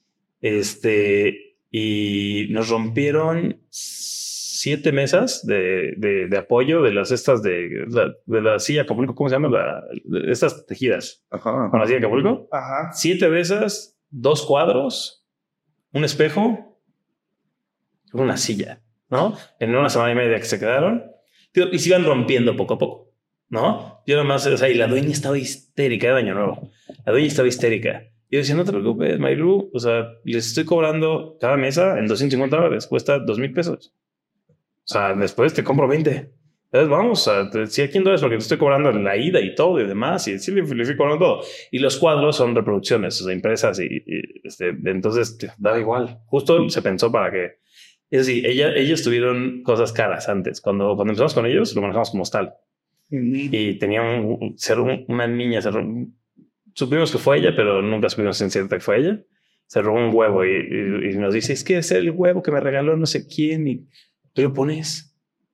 Este, y nos rompieron siete mesas de, de, de apoyo de las estas de, de, de la silla Acapulco, ¿cómo se llama? La, de estas tejidas. Ajá. Con la silla Acapulco. Ajá. Siete de esas. Dos cuadros, un espejo, una silla, ¿no? En una semana y media que se quedaron. Y se iban rompiendo poco a poco, ¿no? Yo nomás, o sea, y la dueña estaba histérica, era de Año Nuevo. La dueña estaba histérica. Yo decía, no te preocupes, Mayru, o sea, les estoy cobrando cada mesa en doscientos cincuenta dólares, cuesta dos mil pesos. O sea, después te compro veinte. Entonces, vamos, a, si aquí en dólares porque te estoy cobrando la ida y todo y demás, y sí, le, le estoy cobrando todo. Y los cuadros son reproducciones, o sea, impresas, y, y este, entonces te da igual. Justo se pensó para que. Es decir, ella, ellos tuvieron cosas caras antes. Cuando, cuando empezamos con ellos, lo manejamos como hostal. Mm-hmm. Y tenían un, ser un, una niña, se robó, supimos que fue ella, pero nunca supimos en cierta que fue ella. Se robó un huevo y, y, y nos dice: es que es el huevo que me regaló no sé quién, y tú lo pones.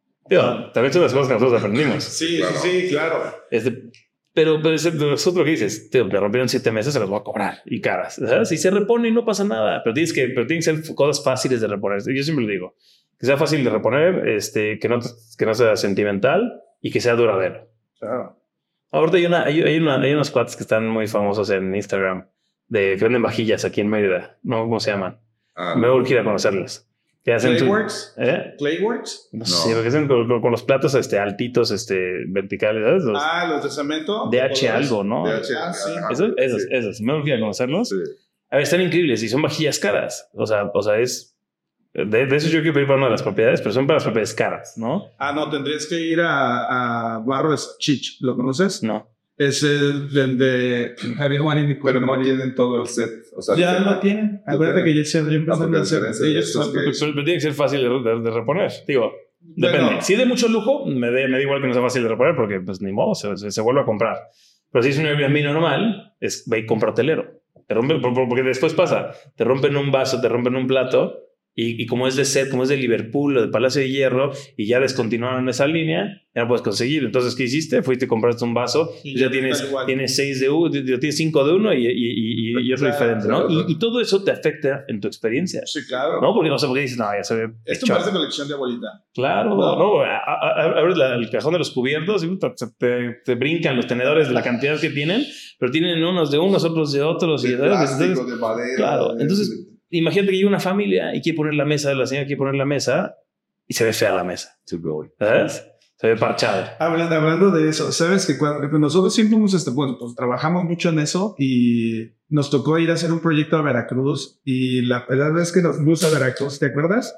Tío, también son las cosas que nosotros aprendimos. Sí, claro. sí, sí, claro. Este, pero, pero es otro que dices, tío, me rompieron siete meses, se las voy a cobrar y caras. ¿Sabes? Si se repone y no pasa nada, pero tienes que, pero tienen que ser cosas fáciles de reponer. Yo siempre lo digo, que sea fácil de reponer, este, que no, que no sea sentimental y que sea duradero. Claro. Ahorita hay, una, hay, hay, una, hay unos cuates que están muy famosos en Instagram de que venden vajillas aquí en Mérida. No, ¿cómo se llaman? Ah, me voy a urgir a conocerles. Clayworks, tu, ¿eh? Clayworks, no, no sé, porque hacen con, con, con los platos este, altitos, este, verticales, ¿sabes? Los ah, los de cemento. D H algo, ¿no? D H, ah, sí. Esos, esos, sí. esos. Me voy a conocerlos. Sí. A ver, están increíbles y son vajillas caras. O sea, o sea, es de, de eso yo quiero pedir para una de las propiedades, pero son para las propiedades caras, ¿no? Ah, no, tendrías que ir a, a Barro Chich. ¿Lo conoces? No. Es el de, de Javier Juan, pero no tienen todo el set. O sea, ya lo tienen. Acuérdate que ya se habrían empezado a hacer. Ellos son, pero, pero, pero tiene que ser fácil de, de, de reponer. Digo, depende. Bueno, si de mucho lujo, me, de, me da igual que no sea fácil de reponer porque, pues, ni modo, se, se, se vuelve a comprar. Pero si es un Airbnb normal, es ve y compra hotelero. Te rompen, porque después pasa, te rompen un vaso, te rompen un plato Y, y como es de set, como es de Liverpool o de Palacio de Hierro, y ya descontinuaron esa línea, ya no puedes conseguir. Entonces, ¿qué hiciste? Fuiste y compraste un vaso, y ya tienes, tienes seis de uno, tienes cinco de uno y, y, y, y es claro, diferente, ¿no? Claro. Y, y todo eso te afecta en tu experiencia. Sí, claro. ¿No? Porque, o sea, porque dices, no, ya se ve. Esto hecho. parece colección de abuelita. Claro, no, no a, a, abres la, el cajón de los cubiertos y te, te, te brincan los tenedores de la cantidad que tienen, pero tienen unos de unos, otros de otros. De y plástico, entonces, de madera. claro, de, entonces, de, imagínate que llega una familia y quiere poner la mesa, la señora quiere poner la mesa y se ve fea la mesa. ¿Sabes? Se ve parchado. Hablando, hablando de eso, sabes que cuando nosotros siempre hemos, este, pues, pues, trabajamos mucho en eso y nos tocó ir a hacer un proyecto a Veracruz y la primera vez que nos fuimos a Veracruz, ¿te acuerdas?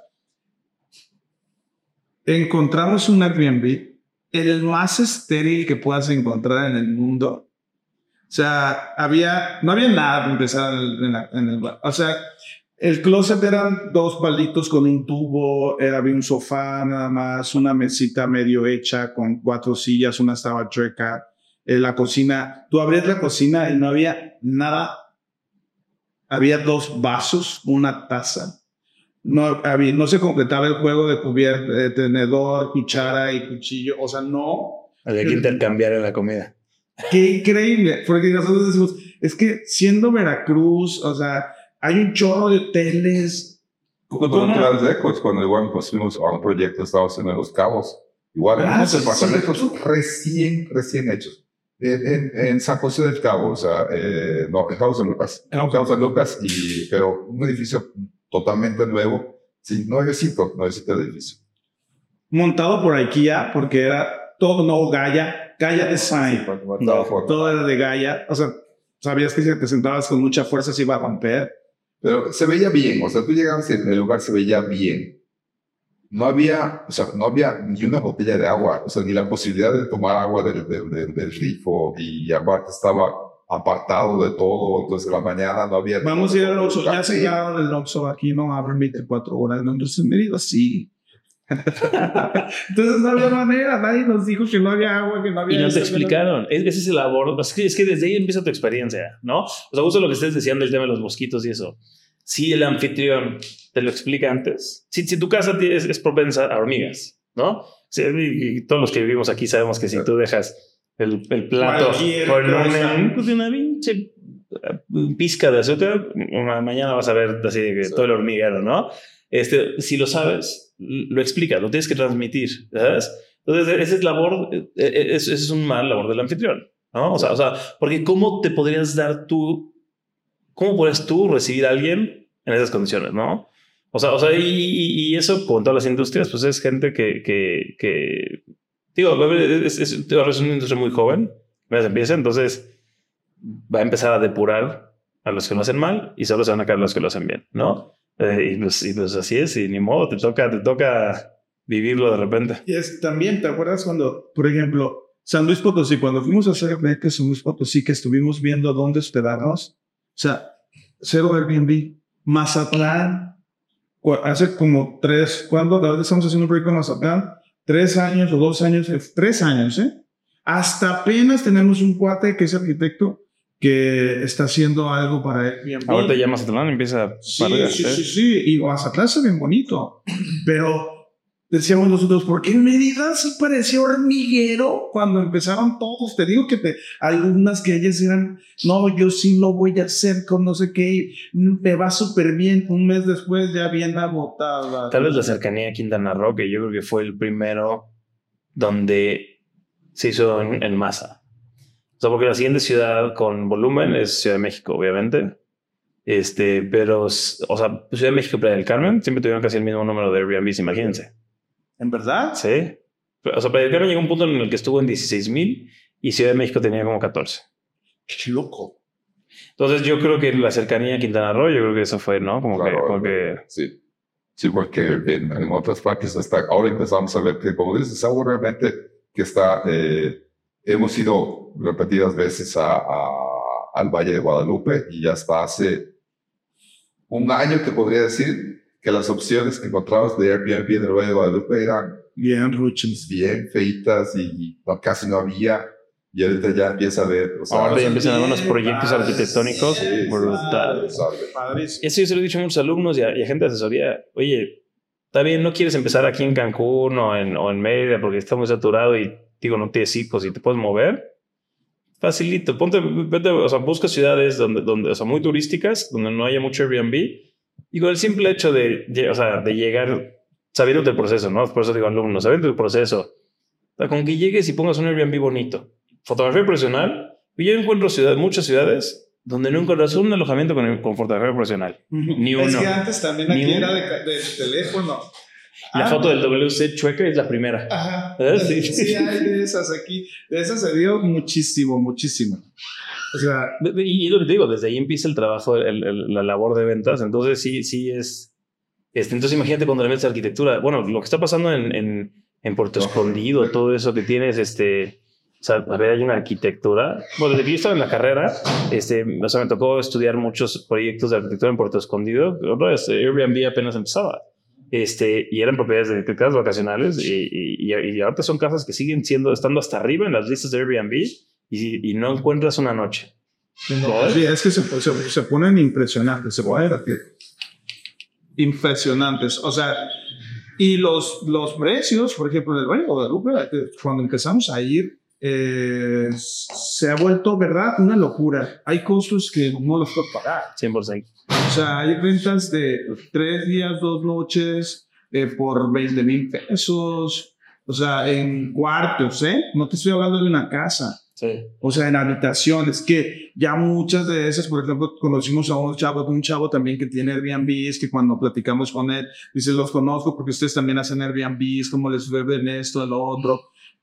Encontramos un Airbnb, el más estéril que puedas encontrar en el mundo. O sea, había, no había nada para empezar en, la, en el, o sea, el closet eran dos palitos con un tubo, era, había un sofá nada más, una mesita medio hecha con cuatro sillas, una estaba chueca, eh, la cocina, tú abrías la cocina y no había nada, había dos vasos, una taza, no, había, no se completaba el juego de cubierto, de tenedor, cuchara y cuchillo, o sea, no. Había que intercambiar en la comida. Qué increíble, porque nosotros decimos, es que siendo Veracruz, o sea, hay un chorro de hoteles. Con Transdecos, cuando igual pues, fuimos a un proyecto, estábamos en Los Cabos, igual Ah, unos sí, departamentos sí. recién, recién hechos. En, en, en San José del Cabo, o sea, eh, no, en Cabo San Lucas, en Cabo San Lucas, y, pero un edificio totalmente nuevo, sí, nuevecito, nuevecito de edificio. Montado por IKEA, porque era todo no Gaia, Gaia Design. No, Todo era de Gaia. O sea, sabías que si te sentabas con mucha fuerza se iba a romper. Pero se veía bien, o sea, tú llegabas y el lugar se veía bien. No había, o sea, no había ni una botella de agua, o sea, ni la posibilidad de tomar agua del, del, del, del grifo, y aparte estaba apartado de todo, entonces en la mañana no había... Vamos a ir al Oxxo, ya se llegaron el Oxxo, aquí no abren veinticuatro horas, ¿no? Entonces me digo, sí. Entonces no había manera, nadie nos dijo que no había agua, que no había... Y no te eso, explicaron. Es, ese es el labor. Es que, es que desde ahí empieza tu experiencia, ¿no? O sea, justo lo que ustedes decían del tema de los mosquitos y eso. Si el anfitrión te lo explica antes, si, si tu casa es, es propensa a hormigas, ¿no? Si, y, y todos los que vivimos aquí sabemos que si tú dejas el, el plato Cualquier con cosa. una, pues una pinche pizca de azúcar, una, mañana vas a ver así de que Sí. todo el hormiguero, ¿no? Este, si lo sabes, lo explicas, lo tienes que transmitir, ¿sabes? Entonces, esa es labor, esa es un mal labor del anfitrión, ¿no? O sea, o sea, porque ¿cómo te podrías dar tú, cómo podrías tú recibir a alguien en esas condiciones, ¿no? O sea, o sea y, y, y eso, como en todas las industrias, pues es gente que, que, que digo, es, es, es una industria muy joven, apenas empieza, entonces va a empezar a depurar a los que lo hacen mal y solo se van a quedar los que lo hacen bien, ¿no? Eh, y, pues, y pues así es, y ni modo, te toca, te toca vivirlo de repente. Y es también, ¿te acuerdas cuando, por ejemplo, San Luis Potosí, cuando fuimos a hacer que San Luis Potosí, que estuvimos viendo dónde hospedarnos? O sea, cero Airbnb. Mazatlán, hace como tres, ¿cuándo? La verdad estamos haciendo un proyecto en Mazatlán, tres años o dos años, tres años, ¿eh? Hasta apenas tenemos un cuate que es arquitecto que está haciendo algo para Airbnb. Ahorita ya Mazatlán empieza Sí, para sí, sí, sí, y Mazatlán es bien bonito, pero decíamos nosotros, ¿por qué en Mérida se parecía hormiguero cuando empezaron todos? Te digo que te, algunas que ellas eran, no, yo sí lo voy a hacer con no sé qué, me va súper bien, un mes después ya bien agotada. Tal vez la cercanía a Quintana Roo, que yo creo que fue el primero donde se hizo en, en masa. O sea, porque la siguiente ciudad con volumen es Ciudad de México, obviamente. Este, pero, o sea, Ciudad de México y Playa del Carmen siempre tuvieron casi el mismo número de Airbnbs, imagínense. ¿En verdad? Sí. O sea, Playa del Carmen llegó a un punto en el que estuvo en dieciséis mil y Ciudad de México tenía como catorce. Qué loco. Entonces yo creo que la cercanía a Quintana Roo, yo creo que eso fue, ¿no? Como Claro, que... Como que sí. Sí, porque en, en otras partes hasta ahora empezamos a ver que, como dices, es algo realmente que está... Eh, hemos ido repetidas veces a, a, al Valle de Guadalupe y ya hasta hace un año te podría decir que las opciones que encontrabas de Airbnb en el Valle de Guadalupe eran Bien, Ruchens. bien feitas y no, casi no había. y ahorita ya empieza a ver. O sea, ahora ya empiezan a ver unos bien, proyectos padre, arquitectónicos sí, brutales. Padrísimo. Eso yo se lo he dicho a muchos alumnos y a, y a gente de asesoría. Oye, está bien, no quieres empezar aquí en Cancún o en, o en Mérida porque está muy saturado y digo, no tienes hijos y te puedes mover. Facilito, ponte, vete, o sea, busca ciudades donde, donde, o sea, muy turísticas, donde no haya mucho Airbnb. Y con el simple hecho de, o sea, de llegar sabiendo del proceso, ¿no? Por eso digo alumnos, sabiendo del proceso. O sea, con que llegues y pongas un Airbnb bonito. Fotografía profesional. Yo encuentro ciudades, muchas ciudades donde no encuentras un alojamiento con, con fotografía profesional. Ni uno. Es que antes también Ni aquí uno. era de, de teléfono. La Ah, foto del W C chueca es la primera. Ajá. ¿Eh? Sí. Sí, hay de esas aquí. De esas se dio muchísimo, muchísimo. O sea, Y, y lo que te digo, desde ahí empieza el trabajo, el, el, la labor de ventas. Entonces sí, sí es... Este, entonces imagínate cuando le metes arquitectura. Bueno, lo que está pasando en, en, en Puerto Escondido, todo eso que tienes, este... O sea, a ver, hay una arquitectura. Bueno, desde que yo estaba en la carrera, este, o sea, me tocó estudiar muchos proyectos de arquitectura en Puerto Escondido. Otra vez, Airbnb apenas empezaba. Este, y eran propiedades de casas vacacionales y, y, y ahorita son casas que siguen siendo, estando hasta arriba en las listas de Airbnb y, y no encuentras una noche. no, sí, es que se, se, se ponen impresionantes, se ponen impresionantes. O sea, y los, los precios, por ejemplo, en el Valle de Guadalupe, cuando empezamos a ir, eh, se ha vuelto, ¿verdad?, una locura. Hay costos que no los puedo pagar. cien por ciento. O sea, hay rentas de tres días, dos noches, eh, por veinte mil pesos. O sea, en cuartos, ¿eh? No te estoy hablando de una casa. Sí. O sea, en habitaciones, que ya muchas de esas, por ejemplo, conocimos a un chavo, un chavo también que tiene Airbnbs, que cuando platicamos con él, dice, los conozco porque ustedes también hacen Airbnbs, cómo les ven esto, lo otro.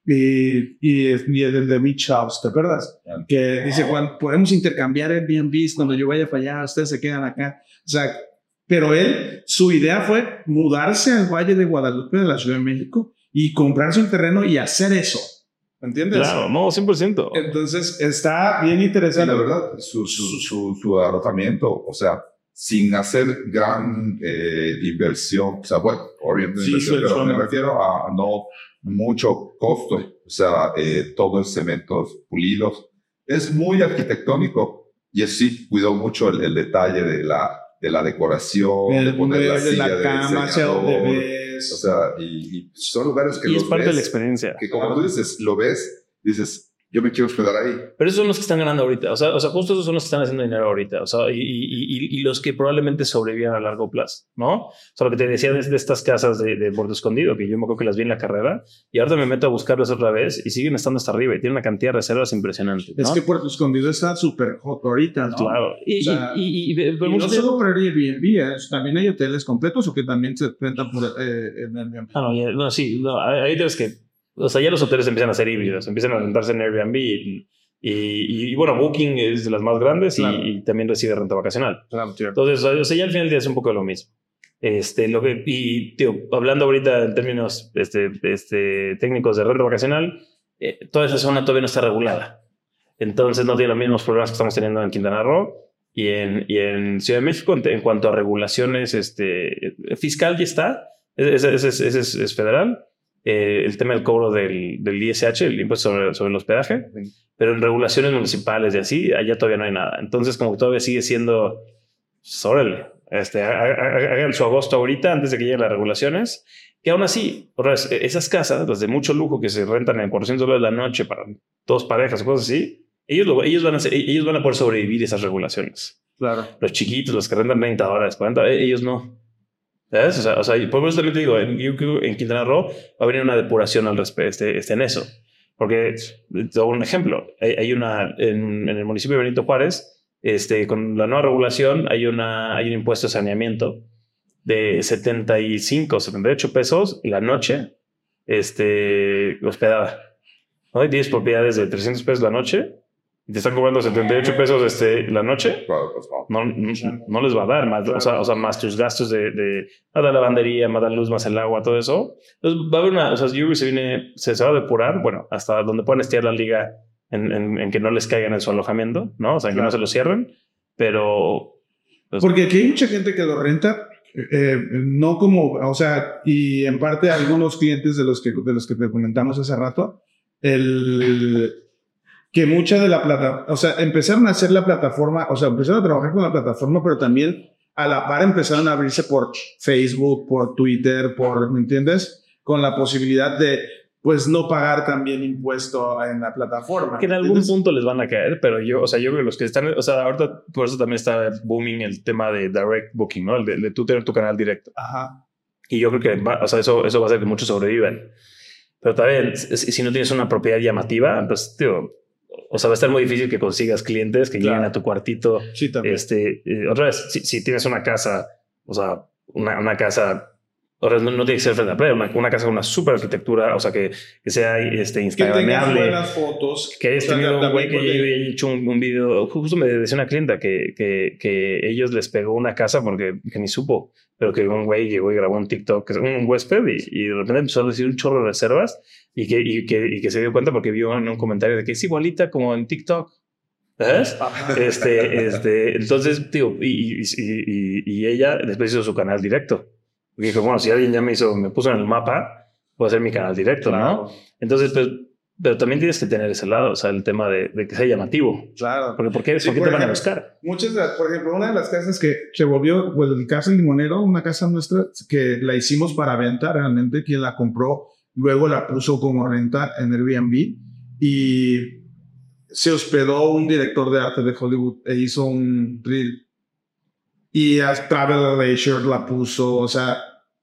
Y, y, y el de Beach House, ¿te acuerdas? Yeah. Que dice, Juan, podemos intercambiar Airbnbs cuando yo vaya para allá, ustedes se quedan acá. O sea, pero él, su idea fue mudarse al Valle de Guadalupe de la Ciudad de México y comprarse un terreno y hacer eso. ¿Entiendes? Claro, no, cien por ciento. Entonces, está bien interesante. Sí, la verdad, su, su, su, su alojamiento, o sea, sin hacer gran eh, inversión, o sea, bueno, obviamente, sí, inversión, sí, pero suena. me refiero a no mucho costo, o sea, eh, todo es cementos pulidos, es muy arquitectónico y es, sí, cuidó mucho el, el detalle de la, de la decoración, el, de poner la, de silla la de cama, diseñador, de bebés. o sea, y, y son lugares que y los es parte ves, de la experiencia. que como tú dices, lo ves, dices, yo me quiero hospedar ahí. Pero esos son los que están ganando ahorita. O sea, o sea, justo esos son los que están haciendo dinero ahorita. O sea, y, y, y, y los que probablemente sobrevivan a largo plazo, ¿no? O sea, lo que te decía de, de estas casas de, de Puerto Escondido, que yo me acuerdo que las vi en la carrera, y ahora me meto a buscarlas otra vez y siguen estando hasta arriba y tienen una cantidad de reservas impresionante, ¿no? Es que Puerto Escondido está súper hot ahorita, ¿no? Claro. Y, o sea, y, y, y, y, y no solo por Airbnb, también hay hoteles completos o que también se rentan por eh, en Airbnb. Ah, no, ya, no, sí, no, ahí tienes que... O sea, ya los hoteles empiezan a ser híbridos, empiezan a rentarse en Airbnb y, y, y, y bueno, Booking es de las más grandes y, claro. y también recibe renta vacacional. Claro, entonces, o sea, ya al final del día es un poco de lo mismo. Este, lo que, y, tío, hablando ahorita en términos este, este, técnicos de renta vacacional, eh, toda esa zona todavía no está regulada. Entonces no tiene los mismos problemas que estamos teniendo en Quintana Roo y en, y en Ciudad de México en, en cuanto a regulaciones. Este, fiscal ya está, ese es, es, es, es, es federal. Eh, el tema del cobro del, del I S H, el impuesto sobre, sobre el hospedaje, sí. Pero en regulaciones municipales y así, allá todavía no hay nada. Entonces, como que todavía sigue siendo, pues, órale, este, hagan su agosto ahorita antes de que lleguen las regulaciones. Que aún así, esas casas, las de mucho lujo que se rentan en cuatrocientos dólares la noche para dos parejas o cosas así, ellos, lo, ellos, van a ser, ellos van a poder sobrevivir esas regulaciones. Claro. Los chiquitos, los que rentan treinta dólares, cuarenta, ellos no. ¿Sabes? O sea, o sea, por eso también te digo, en, en Quintana Roo va a venir una depuración al respecto este, este, en eso. Porque, te doy un ejemplo, hay, hay una, en, en el municipio de Benito Juárez, este, con la nueva regulación, hay, una, hay un impuesto de saneamiento de setenta y cinco, setenta y ocho pesos la noche, este, hospedada. ¿No? Hay diez propiedades de trescientos pesos la noche. Te están cobrando setenta y ocho pesos este, la noche, Claro, pues no. no, no, no les va a dar más, o sea, o sea, más tus gastos de, de más la lavandería, más la luz, más el agua, todo eso. Entonces va a haber una, o sea, yo creo que se viene, se, se va a depurar, bueno, hasta donde puedan estirar la liga en, en, en que no les caigan en su alojamiento, ¿no? O sea, en que claro. no se lo cierren, pero... Pues, porque aquí hay mucha gente que lo renta, eh, no como, o sea, y en parte algunos clientes de los que, de los que te comentamos hace rato, el... que mucha de la plataforma, o sea, empezaron a hacer la plataforma, o sea, empezaron a trabajar con la plataforma, pero también a la par empezaron a abrirse por Facebook, por Twitter, por, ¿me entiendes? Con la posibilidad de, pues, no pagar también impuesto en la plataforma. Que en algún ¿entiendes? punto les van a caer, pero yo, o sea, yo creo que los que están, o sea, ahorita por eso también está booming el tema de direct booking, ¿no? El de, de tú tener tu canal directo. Ajá. Y yo creo que, va, o sea, eso, eso va a hacer que muchos sobrevivan. Pero también, si, si no tienes una propiedad llamativa, pues, tío, o sea, va a estar muy difícil que consigas clientes que Claro. lleguen a tu cuartito. Sí, también. Este, eh, otra vez, si, si tienes una casa, o sea, una, una casa, ahora no, no tiene que ser frente a la playa, una, una casa con una super arquitectura, o sea, que, que sea este, que tengas instagramable. buenas fotos. Que hayas O sea, tenido un güey también que porque- llegue y haya hecho un, un video. Justo me decía una clienta que, que, que ellos les pegó una casa porque que ni supo, pero que un güey llegó y grabó un TikTok, que es un huésped, y, y de repente empezó a decir un chorro de reservas y que, y, que, y que se dio cuenta porque vio en un comentario de que es igualita como en TikTok. ¿Sabes? Este, este, entonces, tío, y, y, y, y ella después hizo su canal directo. Y dijo, bueno, si alguien ya me hizo, me puso en el mapa, puedo hacer mi canal directo, Claro. ¿no? Entonces, pues, pero también tienes que tener ese lado, o sea, el tema de, de que sea llamativo. Claro. Porque ¿por qué, Sí, ¿por qué por te van a ejemplo, buscar? Muchas de las, por ejemplo, una de las casas que se volvió, pues el Casa Limonero, una casa nuestra que la hicimos para venta realmente, quien la compró, luego la puso como renta en Airbnb y se hospedó un director de arte de Hollywood e hizo un reel y a Travel Leisure la puso, o sea,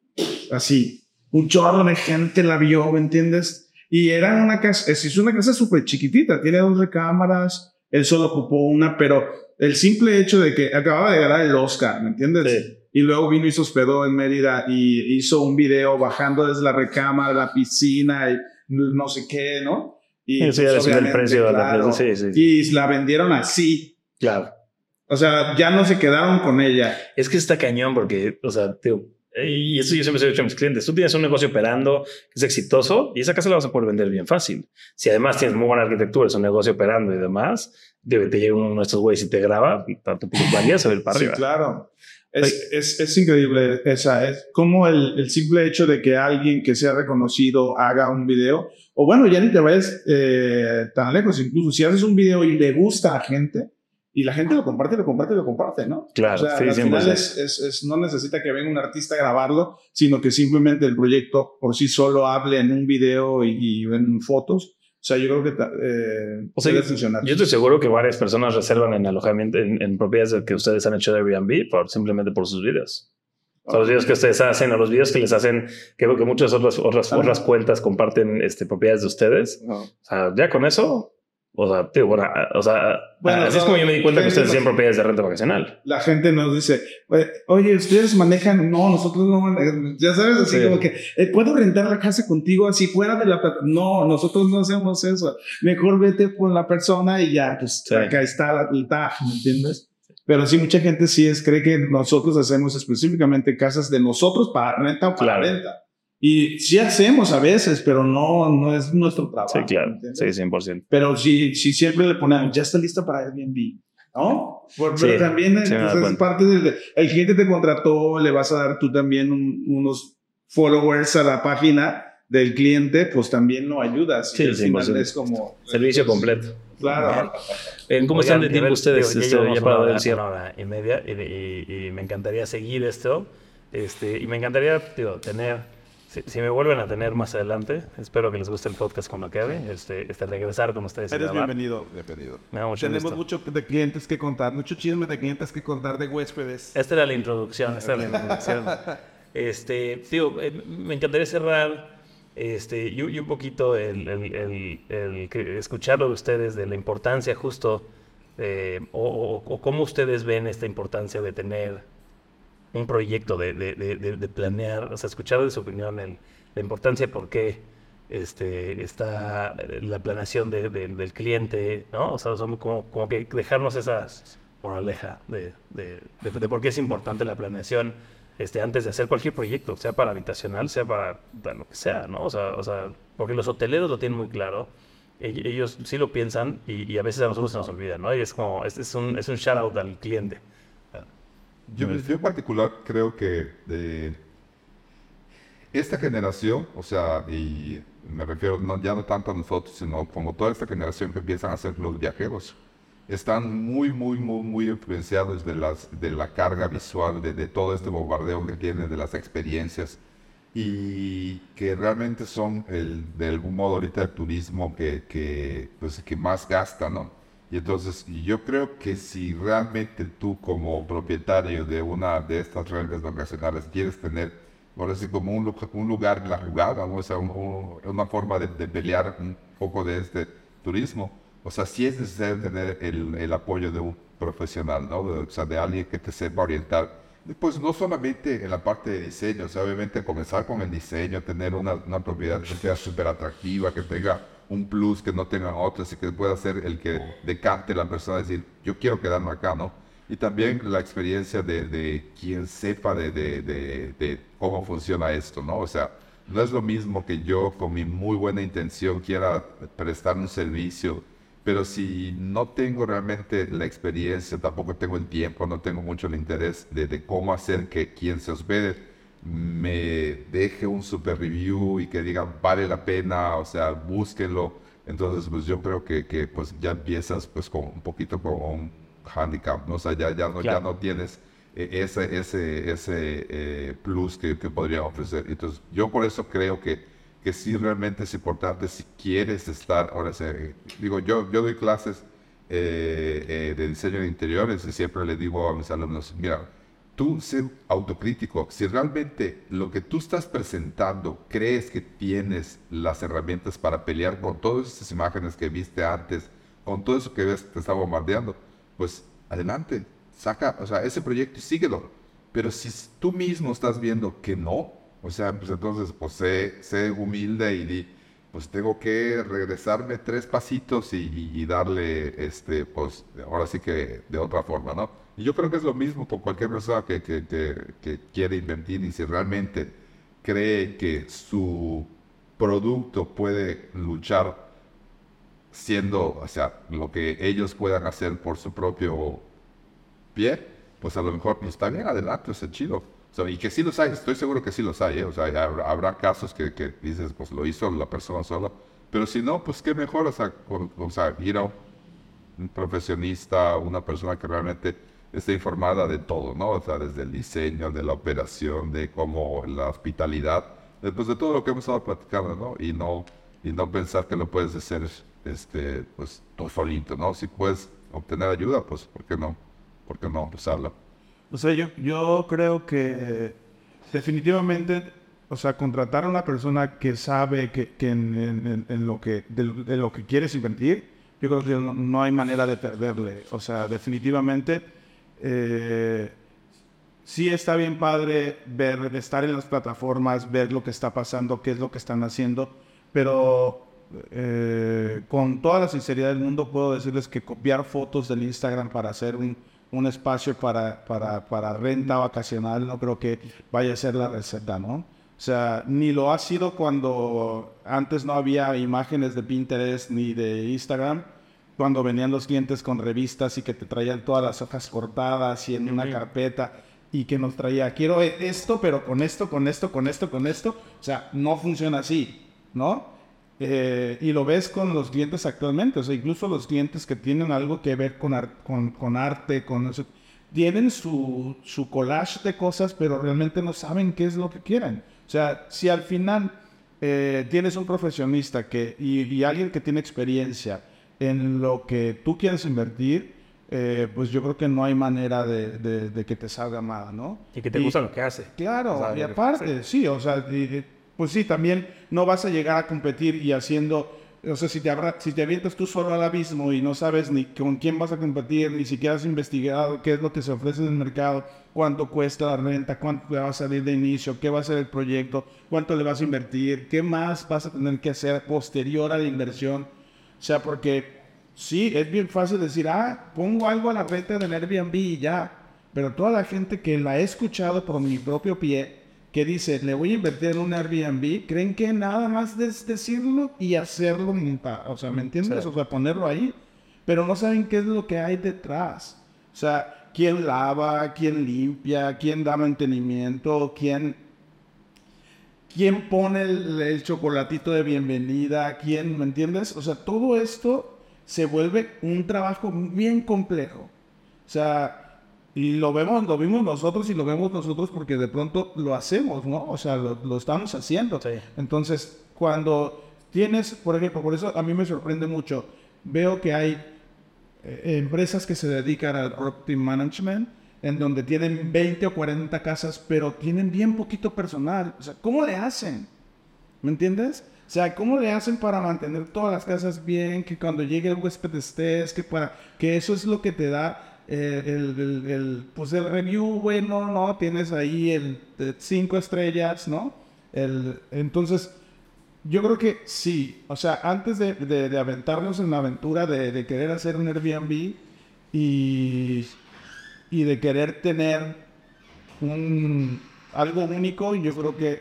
así, un chorro de gente la vio, ¿me entiendes? Y era una casa, es, es una casa súper chiquitita, tiene dos recámaras, él solo ocupó una, pero el simple hecho de que acababa de ganar el Oscar, ¿me entiendes? Sí. Y luego vino y se hospedó en Mérida y hizo un video bajando desde la recámara, la piscina y no sé qué, ¿no? Y Eso ya pues, le sube el obviamente, precio de la claro, presa, sí, sí, sí. Y la vendieron así. Claro. O sea, ya no se quedaron con ella. Es que está cañón porque, o sea, tío, y eso yo siempre se lo he dicho a mis clientes, tú tienes un negocio operando que es exitoso y esa casa la vas a poder vender bien fácil. Si además tienes muy buena arquitectura, es un negocio operando y demás, te, te llega uno de estos güeyes y te graba, tu plusvalía se ve para Sí, arriba. claro. Es, es, es increíble esa, es como el, el simple hecho de que alguien que sea reconocido haga un video, o bueno, ya ni te vayas eh, tan lejos, incluso si haces un video y le gusta a gente, y la gente lo comparte, lo comparte, lo comparte, ¿no? Claro, o sea, sí, al cien por final ciento. es, es, es, no necesita que venga un artista a grabarlo, sino que simplemente el proyecto por sí solo hable en un video y, y en fotos. O sea, yo creo que eh, O sea, puede yo, funcionar. yo estoy seguro que varias personas reservan en alojamiento, en, en propiedades que ustedes han hecho de Airbnb por, simplemente por sus videos. O sea, los videos que ustedes hacen o los videos que les hacen, que, que muchas otras, otras, otras cuentas comparten este, propiedades de ustedes. No. O sea, ya con eso, o sea, tío, bueno, o sea, Bueno, así no, es como yo me di cuenta que gente ustedes no- hacían propiedades de renta vacacional. La gente nos dice, oye, ustedes manejan, no, nosotros no manejamos, ya sabes, así Sí. como que, eh, ¿puedo rentar la casa contigo así fuera de la plata? No, nosotros no hacemos eso, mejor vete con la persona y ya, pues Sí. acá está la el tag, ¿me entiendes? Pero sí, mucha gente sí es, cree que nosotros hacemos específicamente casas de nosotros para renta o para Claro. venta. Y sí hacemos a veces, pero no, no es nuestro trabajo. Sí, claro. ¿me entiendes? Sí, cien por ciento. Pero sí, sí siempre le ponemos, ya está lista para Airbnb, ¿no? Por- Sí, pero también sí me he dado entonces, es cuenta. parte del, el cliente te contrató, le vas a dar tú también un- unos followers a la página del cliente, pues también no ayudas. Sí, Y al cien por final ciento. es como... Servicio pues, completo. Claro. Eh, ¿Cómo están de tiempo ustedes? Digo, ya Este, llevamos ya para una dar hora, el cierre. una hora y media y, y- y me encantaría seguir esto. Este, y me encantaría digo, tener, si, si me vuelven a tener más adelante, espero que les guste el podcast cuando acabe, este, este, regresar con ustedes. y Eres grabar. bienvenido. Bienvenido. Me da mucho Tenemos gusto. mucho de clientes que contar, mucho chisme de clientes que contar de huéspedes. Esta era la introducción, esta era la introducción. Este, digo, eh, me encantaría cerrar este, y, y un poquito el, el- el- el que- escucharlo de ustedes de la importancia justo, eh, o, o- o cómo ustedes ven esta importancia de tener un proyecto, de, de- de- de- de planear, o sea, escuchar de su opinión el- la importancia de por qué este, está la planeación de- de- del cliente, ¿no? O sea, somos como, como que dejarnos esa moraleja de, de, de- de por qué es importante la planeación este, antes de hacer cualquier proyecto, sea para habitacional, sea para, para lo que sea, ¿no? O sea, o sea, porque los hoteleros lo tienen muy claro, e- ellos sí lo piensan y, y a veces a nosotros se nos olvida, ¿no? Y es como, es, es un, es un shout out al cliente. Yo, yo en particular creo que eh, esta generación, o sea, y me refiero no, ya no tanto a nosotros, sino como toda esta generación que empiezan a ser los viajeros, están muy, muy, muy, muy influenciados de, las, de la carga visual, de, de todo este bombardeo que tienen, de las experiencias, y que realmente son, el, de algún modo, ahorita el turismo que, que, pues, que más gasta, ¿no? Y entonces yo creo que si realmente tú como propietario de una de estas redes vacacionales quieres tener, por así como un, un lugar en la jugada, ¿no? O sea, un, un, una forma de, de pelear un poco de este turismo, o sea, sí es necesario tener el, el apoyo de un profesional, ¿no? De, o sea, de alguien que te sepa orientar. Pues no solamente en la parte de diseño, o sea, obviamente comenzar con el diseño, tener una, una propiedad que sea súper atractiva, que tenga un plus que no tengan otros y que pueda ser el que decante la persona, decir, yo quiero quedarme acá, ¿no? Y también la experiencia de, de quien sepa de, de, de, de cómo funciona esto, ¿no? O sea, no es lo mismo que yo con mi muy buena intención quiera prestar un servicio, pero si no tengo realmente la experiencia, tampoco tengo el tiempo, no tengo mucho el interés de, de cómo hacer que quien se hospede me deje un super review y que digan vale la pena, o sea, búsquenlo. Entonces, pues yo creo que, que pues ya empiezas pues con un poquito con un handicap, ¿no? O sea, ya, ya, no, claro. ya no tienes eh, ese, ese, ese eh, plus que, que podría ofrecer. Entonces, yo por eso creo que que sí realmente es importante si quieres estar, ahora sí, digo, yo, yo doy clases eh, eh, de diseño de interiores y siempre le digo a mis alumnos, mira, tú ser autocrítico, si realmente lo que tú estás presentando crees que tienes las herramientas para pelear con todas esas imágenes que viste antes, con todo eso que ves te está bombardeando, pues adelante, saca, o sea, ese proyecto y síguelo. Pero si tú mismo estás viendo que no, o sea, pues entonces, pues sé, sé humilde y di, pues tengo que regresarme tres pasitos y, y, y darle, este, pues, ahora sí que de otra forma, ¿no? Y yo creo que es lo mismo con cualquier persona que, que, que, que quiere invertir y si realmente cree que su producto puede luchar siendo, o sea, lo que ellos puedan hacer por su propio pie, pues a lo mejor pues, está bien, adelante, es chido. O sea, y que sí los hay, estoy seguro que sí los hay, ¿eh? O sea, habrá, habrá casos que, que dices, pues lo hizo la persona sola, pero si no, pues qué mejor, o sea, con, o sea ir a un profesionista, una persona que realmente esté informada de todo, ¿no? O sea, desde el diseño, de la operación, de cómo la hospitalidad, después de todo lo que hemos estado platicando, ¿no? Y no, y no pensar que lo puedes hacer, este, pues, tú solito, ¿no? Si puedes obtener ayuda, pues, ¿por qué no? ¿Por qué no usarla? O sea, yo, yo creo que definitivamente, o sea, contratar a una persona que sabe que, que en, en, en lo que de, de lo que quieres invertir, yo creo que no, no hay manera de perderle. O sea, definitivamente, eh, sí está bien padre ver, estar en las plataformas, ver lo que está pasando, qué es lo que están haciendo, pero eh, con toda la sinceridad del mundo puedo decirles que copiar fotos del Instagram para hacer un un espacio para, para, para renta vacacional, no creo que vaya a ser la receta, ¿no? O sea, ni lo ha sido cuando antes no había imágenes de Pinterest ni de Instagram, cuando venían los clientes con revistas y que te traían todas las hojas cortadas y en una carpeta y que nos traía, quiero esto, pero con esto, con esto, con esto, con esto. O sea, no funciona así, ¿no? Eh, y lo ves con los clientes actualmente, o sea, incluso los clientes que tienen algo que ver con, ar con, con arte, con eso, tienen su, su collage de cosas, pero realmente no saben qué es lo que quieren. O sea, si al final eh, tienes un profesionista que, y, y alguien que tiene experiencia en lo que tú quieres invertir, eh, pues yo creo que no hay manera de, de, de que te salga nada, ¿no? Y que te y, gusta lo que hace. Claro, o sea, y aparte, sí, o sea... Y, pues sí, también no vas a llegar a competir y haciendo, o sea, si te, abra, si te avientas tú solo al abismo y no sabes ni con quién vas a competir, ni siquiera has investigado qué es lo que se ofrece en el mercado, cuánto cuesta la renta, cuánto te va a salir de inicio, qué va a ser el proyecto, cuánto le vas a invertir, qué más vas a tener que hacer posterior a la inversión. O sea, porque sí, es bien fácil decir, ah, pongo algo a la renta del Airbnb y ya, pero toda la gente que la he escuchado por mi propio pie, que dice, le voy a invertir en un Airbnb, creen que nada más es decirlo y hacerlo, o sea, ¿me entiendes? Sí. O sea, ponerlo ahí, pero no saben qué es lo que hay detrás. O sea, quién lava, quién limpia, quién da mantenimiento, quién, quién pone el, el chocolatito de bienvenida, quién, ¿me entiendes? O sea, todo esto se vuelve un trabajo bien complejo. O sea, y lo vemos, lo vimos nosotros y lo vemos nosotros porque de pronto lo hacemos, ¿no? O sea, lo, lo estamos haciendo. Sí. Entonces, cuando tienes, por ejemplo, por eso a mí me sorprende mucho, veo que hay eh, empresas que se dedican al property management, en donde tienen veinte o cuarenta casas, pero tienen bien poquito personal. O sea, ¿cómo le hacen? ¿Me entiendes? O sea, ¿cómo le hacen para mantener todas las casas bien? Que cuando llegue el huésped estés, que para que eso es lo que te da eh, el, el, el, pues el review bueno, ¿no? Tienes ahí el, el cinco estrellas, ¿no? El, entonces, yo creo que sí. O sea, antes de, de, de aventarnos en la aventura de, de querer hacer un Airbnb y... y de querer tener un, algo único, yo creo que,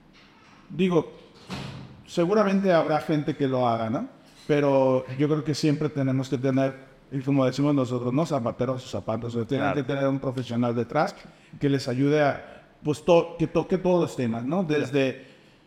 digo, seguramente habrá gente que lo haga, ¿no? Pero yo creo que siempre tenemos que tener, y como decimos nosotros, no zapateros sus zapatos, o sea, tienen Claro. que tener un profesional detrás que les ayude a, pues, to, que toque todos los temas, ¿no? Desde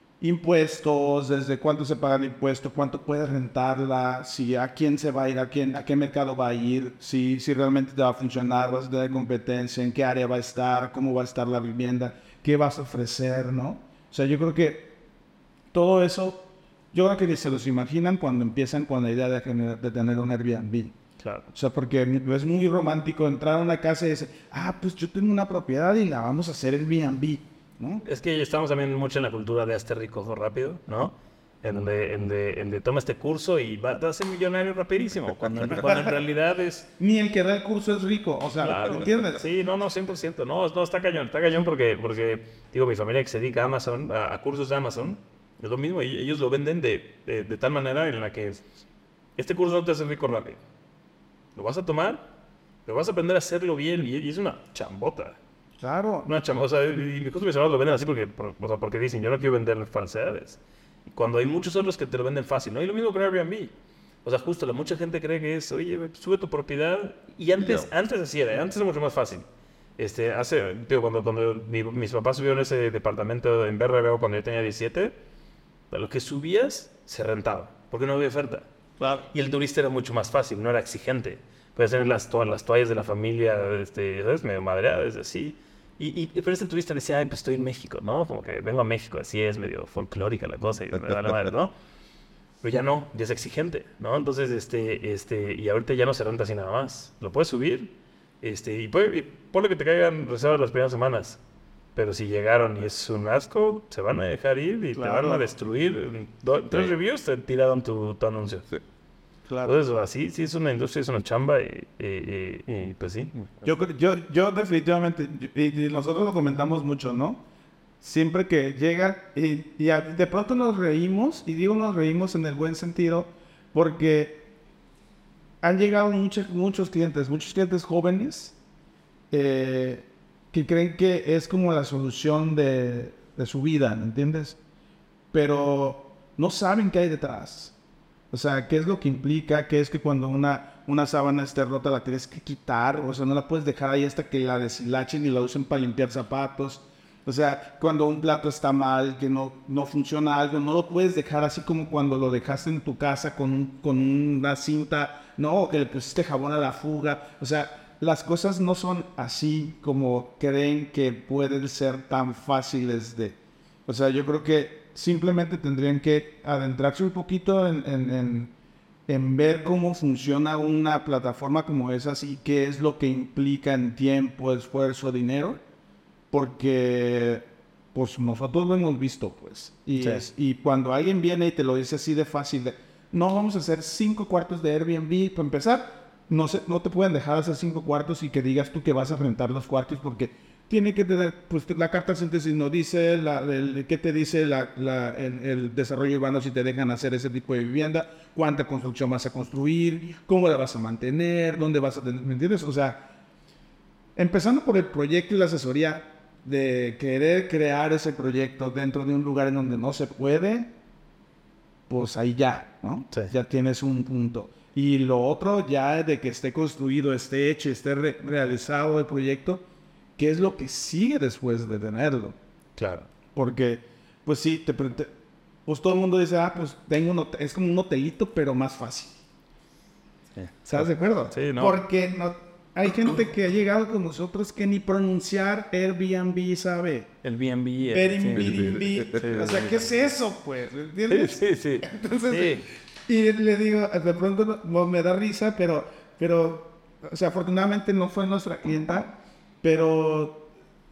impuestos, desde cuánto se paga el impuesto, cuánto puedes rentarla, si a quién se va a ir, a quién, a qué mercado va a ir, si, si realmente te va a funcionar, vas a tener competencia, en qué área va a estar, cómo va a estar la vivienda, qué vas a ofrecer, ¿no? O sea, yo creo que todo eso, yo creo que ni se los imaginan cuando empiezan con la idea de, generar, de tener un Airbnb. Claro. O sea, porque es muy romántico entrar a una casa y decir, ah, pues yo tengo una propiedad y la vamos a hacer Airbnb, ¿no? Es que estamos también mucho en la cultura de hazte rico o rápido, ¿no? En donde, en de, en de toma este curso y va a ser millonario rapidísimo, cuando, en- cuando en realidad es... Ni el que da el curso es rico, o sea, Claro. ¿entiendes? Sí, no, no, cien por ciento. No, no, está cañón, está cañón porque, porque digo, mi familia que se dedica a Amazon, a, a cursos de Amazon, es lo mismo, y ellos lo venden de, de, de tal manera en la que este curso no te hace rico rápido. Lo vas a tomar, pero vas a aprender a hacerlo bien y, y es una chambota. Claro. Una chamba, o sea, y justo mis hermanos lo venden así porque, por- o sea, porque dicen, yo no quiero vender falsedades. Cuando hay muchos otros que te lo venden fácil, ¿no? Y lo mismo con Airbnb. O sea, justo, la mucha gente cree que es, oye, sube tu propiedad. Y antes, antes así era, antes era mucho más fácil. Este, hace, digo, cuando, cuando mi- mis papás subieron ese departamento en Verde Veo cuando yo tenía diecisiete, a lo que subías se rentaba, porque no había oferta. Claro. Y el turista era mucho más fácil, no era exigente. Puedes tener las, todas las toallas de la familia, este, ¿sabes? Medio madreadas, así. Y, y, pero este turista decía, ay, pues estoy en México, ¿no? Como que vengo a México, así es, medio folclórica la cosa, y me da la madre, ¿no? Pero ya no, ya es exigente, ¿no? Entonces, este, este, y ahorita ya no se renta así nada más. Lo puedes subir, este, y, puede, y ponle que te caigan reservas las primeras semanas. Pero si llegaron y es un asco, se van a dejar ir y Claro. te van a destruir. En do- tres Sí. reviews te tiraron tu, tu anuncio. Sí. Claro. Entonces, así, sí es una industria, es una chamba y, y, y- y, pues sí. Yo, cre- yo, yo definitivamente, y, y nosotros lo comentamos mucho, ¿no? Siempre que llega, y, y a- de pronto nos reímos, y digo nos reímos en el buen sentido, porque han llegado muchos, muchos clientes, muchos clientes jóvenes, eh, que creen que es como la solución de, de su vida, ¿me entiendes? Pero no saben qué hay detrás. O sea, qué es lo que implica, qué es que cuando una, una sábana esté rota la tienes que quitar, o sea, no la puedes dejar ahí hasta que la deshilachen y la usen para limpiar zapatos. O sea, cuando un plato está mal, que no, no funciona algo, no lo puedes dejar así como cuando lo dejaste en tu casa con, un- con una cinta, no, o que le pusiste jabón a la fuga. O sea, las cosas no son así como creen que pueden ser tan fáciles de... O sea, yo creo que simplemente tendrían que adentrarse un poquito en, en, en, en ver cómo funciona una plataforma como esa y qué es lo que implica en tiempo, esfuerzo, dinero, porque pues nosotros lo hemos visto, pues. Y, Sí. es- y cuando alguien viene y te lo dice así de fácil, de, no, vamos a hacer cinco cuartos de Airbnb, para empezar, no, se, no te pueden dejar hacer cinco cuartos y que digas tú que vas a rentar los cuartos porque tiene que tener, pues la carta de síntesis no dice, la, el, qué te dice la, la, el, el desarrollo urbano si te dejan hacer ese tipo de vivienda, cuánta construcción vas a construir, cómo la vas a mantener, dónde vas a tener, ¿me entiendes? O sea, empezando por el proyecto y la asesoría de querer crear ese proyecto dentro de un lugar en donde no se puede, pues ahí ya, ¿no? Sí. Ya tienes un punto. Y lo otro ya de que esté construido, esté hecho, esté re- realizado el proyecto, ¿qué es lo que sigue después de tenerlo? Claro. Porque pues sí, te, te, pues todo el mundo dice, ah, pues tengo un hotel, es como un hotelito, pero más fácil. Sí. ¿Estás de acuerdo? Sí, ¿no? Porque no, hay gente que ha llegado con nosotros que ni pronunciar Airbnb sabe. El B and B. Airbnb. Sí. O sea, ¿qué es eso, pues? ¿Entiendes? Sí, sí, sí. Entonces, Sí. y le digo, de pronto no, me da risa, pero, pero, o sea, afortunadamente no fue nuestra clienta, pero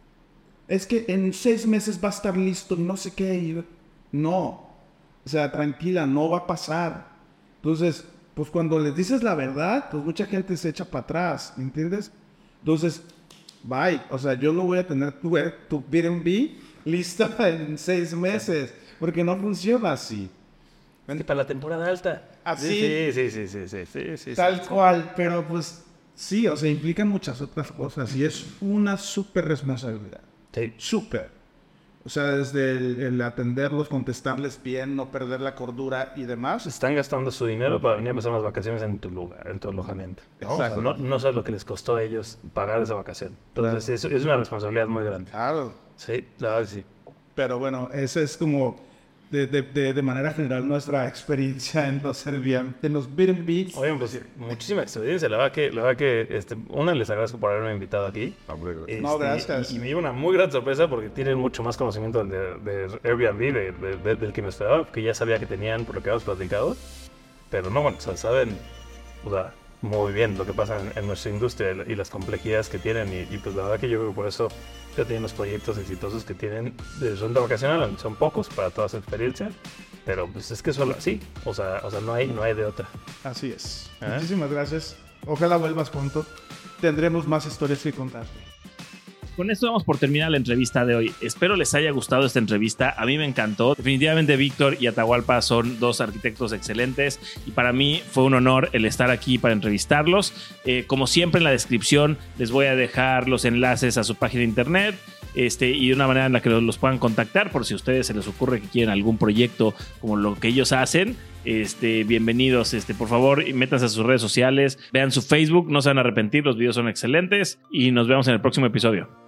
es que en seis meses va a estar listo, no sé qué. Y no, o sea, tranquila, no va a pasar. Entonces, pues cuando les dices la verdad, pues mucha gente se echa para atrás, ¿me entiendes? Entonces, bye, o sea, yo no voy a tener tu, tu Airbnb listo en seis meses, porque no funciona así. Es que para la temporada alta. Así. Sí, sí, sí, sí, sí, sí, sí, Tal sí. cual, pero pues sí, o sea, implican muchas otras cosas y es una súper responsabilidad. Sí. Súper. O sea, desde el, el atenderlos, contestarles bien, no perder la cordura y demás. Están gastando su dinero para venir a pasar unas vacaciones en tu lugar, en tu alojamiento. Exacto. No, no sabes lo que les costó a ellos pagar esa vacación. Entonces, es, es una responsabilidad muy grande. Claro. Sí, la verdad sí. Pero bueno, esa es como de, de, de, de manera general nuestra experiencia en los Airbnb, en los Airbnb. Oye, pues muchísima experiencia. La verdad que, la verdad que este, una, les agradezco por haberme invitado aquí. Este, No, gracias. Y, y me dio una muy gran sorpresa porque tienen mucho más conocimiento de, de Airbnb de, de, de, del que me esperaba, porque ya sabía que tenían por lo que habíamos platicado. Pero no, bueno, o sea, saben, o sea, muy bien lo que pasa en, en nuestra industria y, y las complejidades que tienen. Y, y pues la verdad que yo creo que por eso ya tienen los proyectos exitosos que tienen de renta vacacional. Son pocos para toda su experiencia, pero pues es que solo así, o sea, o sea no hay, no hay de otra. Así es. ¿Eh? Muchísimas gracias. Ojalá vuelvas pronto. Tendremos más historias que contarte. Con esto vamos por terminar la entrevista de hoy. Espero les haya gustado esta entrevista. A mí me encantó. Definitivamente Víctor y Atahualpa son dos arquitectos excelentes y para mí fue un honor el estar aquí para entrevistarlos. Eh, como siempre en la descripción les voy a dejar los enlaces a su página de internet este, y de una manera en la que los puedan contactar por si a ustedes se les ocurre que quieren algún proyecto como lo que ellos hacen. Este, bienvenidos, este, por favor, métanse a sus redes sociales, vean su Facebook, no se van a arrepentir, los videos son excelentes y nos vemos en el próximo episodio.